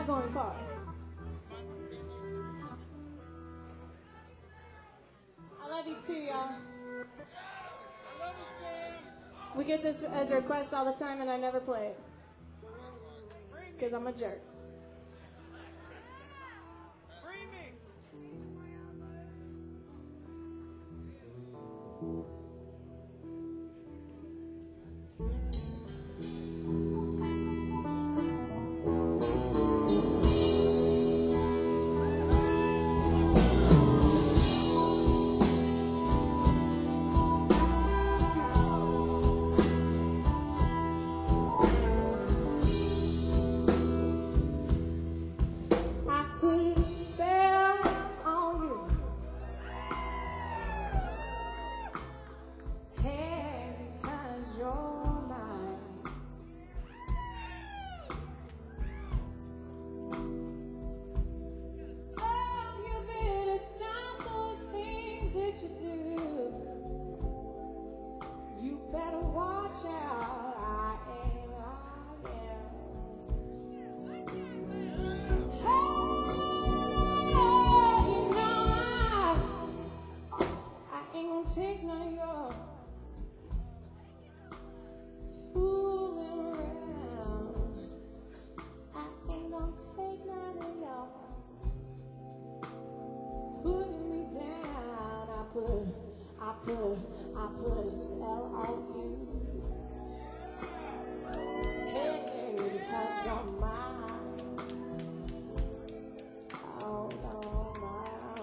not going far. I love you too, y'all. We get this as a request all the time, and I never play it. Because I'm a jerk. Take none of your fooling around. I ain't gonna take none of your putting me down. I put, I put, I put a spell on you. Hey, because you're mine. Oh no, my.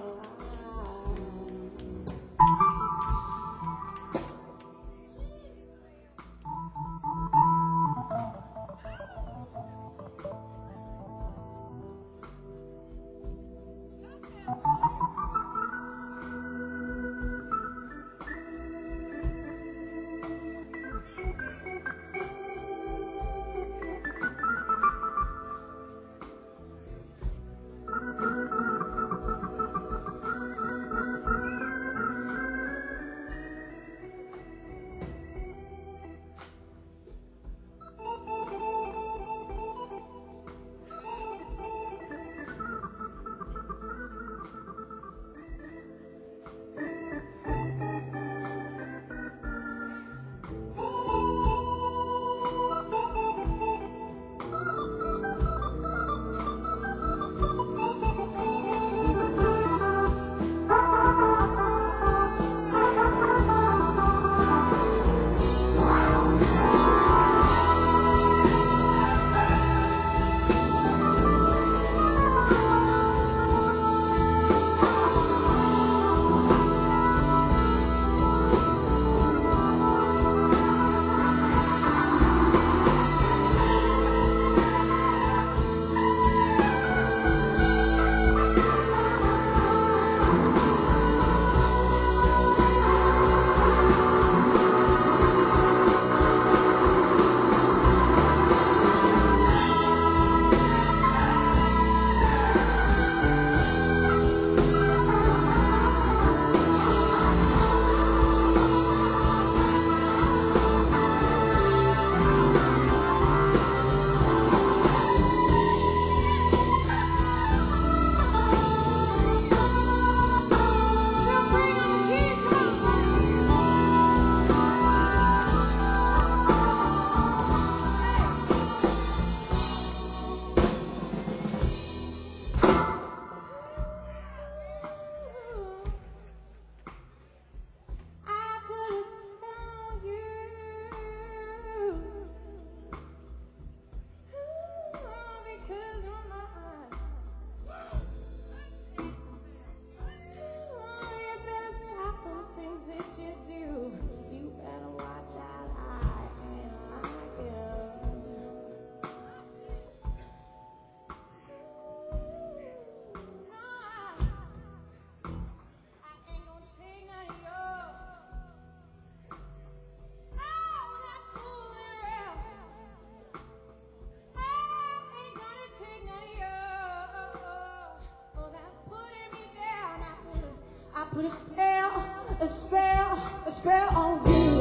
Put a spell, a spell, a spell on you.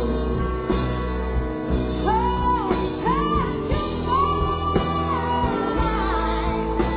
Oh, hey, you're mine.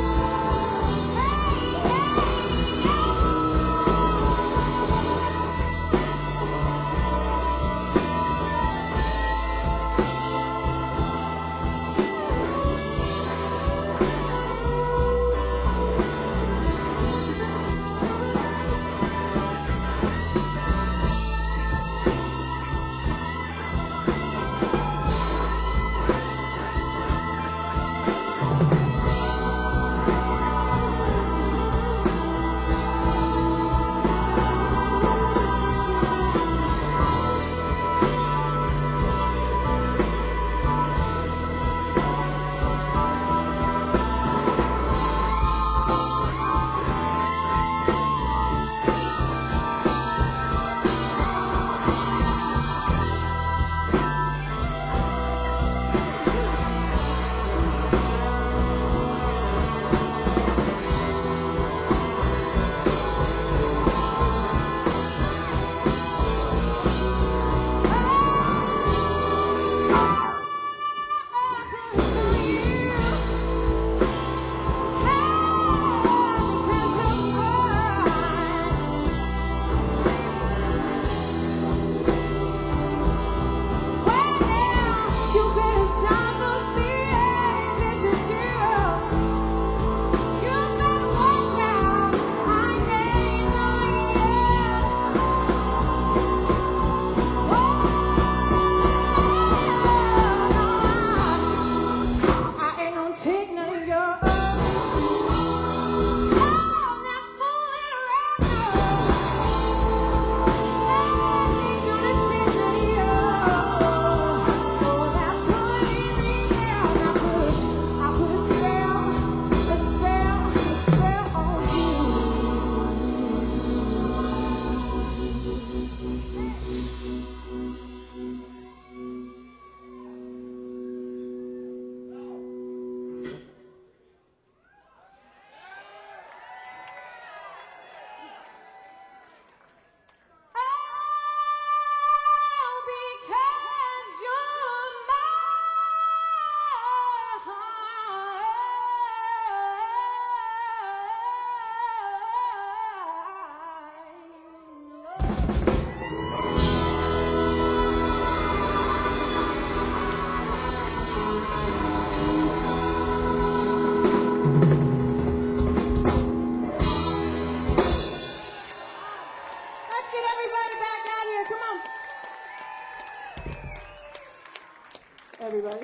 everybody.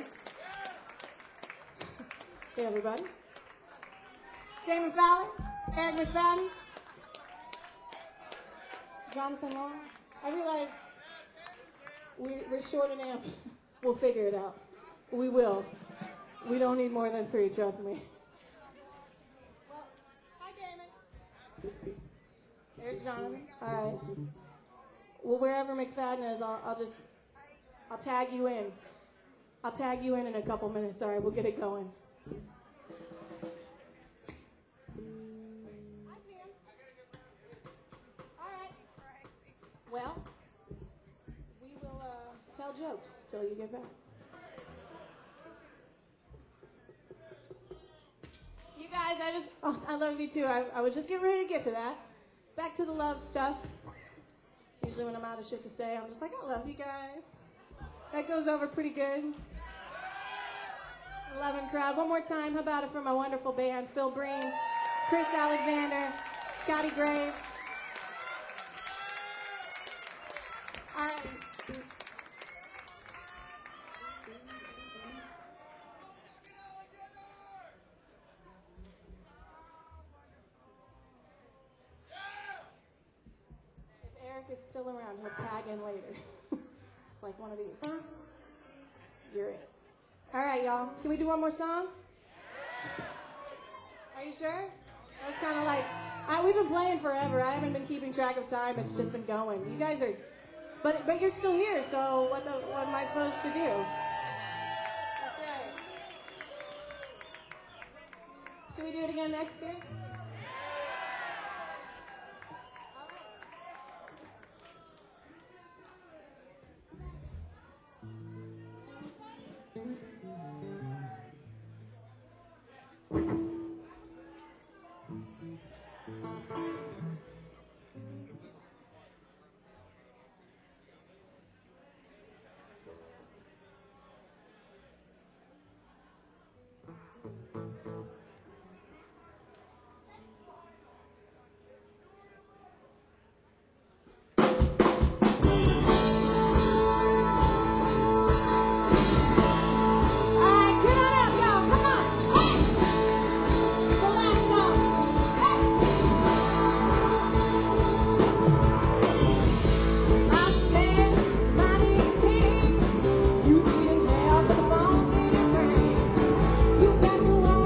Hey, everybody. Damon Fowler, Eric McFadden, Jonathan Long. I realize we, we're short an amp. We'll figure it out. We will. We don't need more than three, trust me. Well, hi, Damon. There's Jonathan. All right. Well, wherever McFadden is, I'll, I'll just, I'll tag you in. I'll tag you in in a couple minutes. All right, we'll get it going. I see him. All right. Well, we will uh, tell jokes till you get back. You guys, I just, oh, I love you too. I, I was just getting ready to get to that. Back to the love stuff. Usually when I'm out of shit to say, I'm just like, I love you guys. That goes over pretty good. Loving crowd. One more time. How about it for my wonderful band, Phil Breen, Chris Alexander, Scotty Graves. All right. If Eric is still around, he'll tag in later. Just like one of these. Huh? You're it. All right, y'all. Can we do one more song? Are you sure? That was kind of like, I, we've been playing forever. I haven't been keeping track of time. It's just been going. You guys are, but but you're still here. So what the what am I supposed to do? That's right. Should we do it again next year? You got to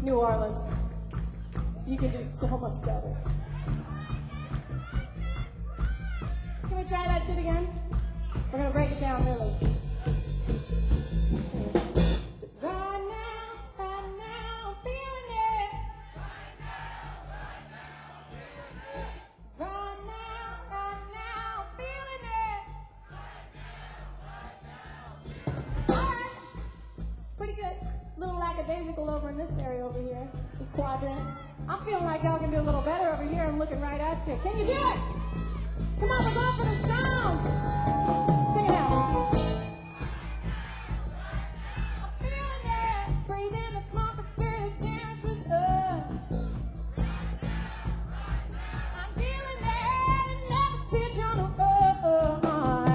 New Orleans, you can do so much better. Can we try that shit again? We're gonna break it down really. So right now, right now, I'm feeling it. Right now, right now, I'm feeling it. Alright. Pretty good. Little lackadaisical over in this area over here. This quadrant. I'm feeling like y'all can do a little better over here. I'm looking right at you. Can you do it? Come on, we're going for the sound. Sing it out. I'm feeling it. Breathing the smoke of dirty interest. Uh. I'm feeling it. Another pitch on the road.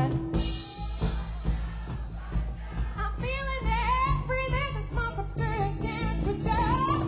I'm feeling it. Breathing the smoke of dirty interest. Uh.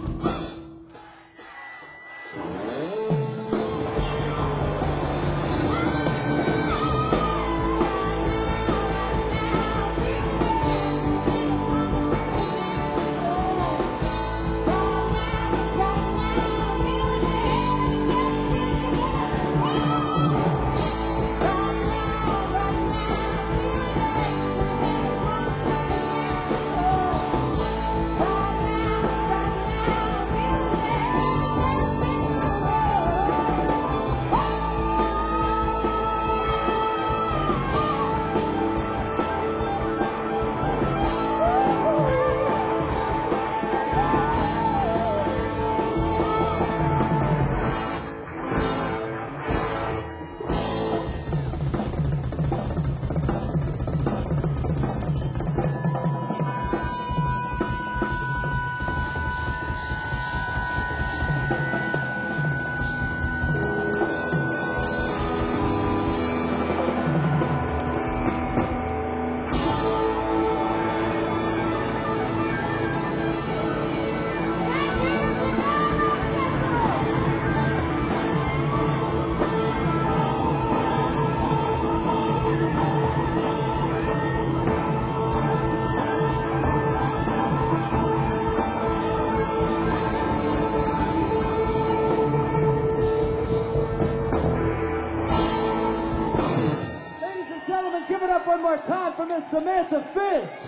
Ladies and gentlemen, give it up one more time for Miss Samantha Fish.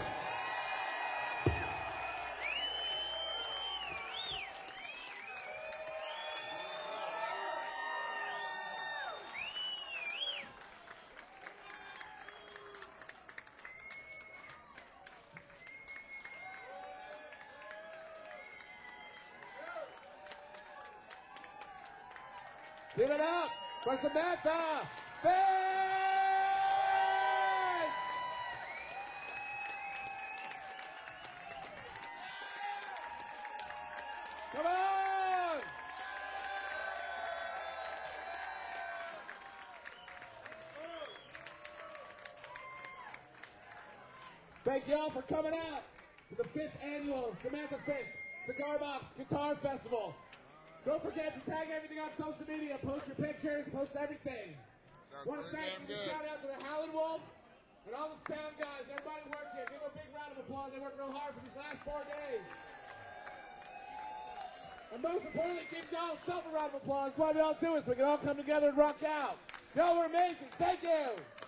Give it up for Samantha Fish! Come on! Thanks y'all for coming out to the fifth annual Samantha Fish Cigar Box Guitar Festival. Don't forget to tag everything on social media, post your pictures, post everything. That's Want to thank damn you, good. shout out to the Howlin' Wolf and all the sound guys, everybody who works here. Give them a big round of applause. They worked real hard for these last four days. And most importantly, give y'all self a round of applause. That's why we all do it, so we can all come together and rock out. Y'all were amazing. Thank you.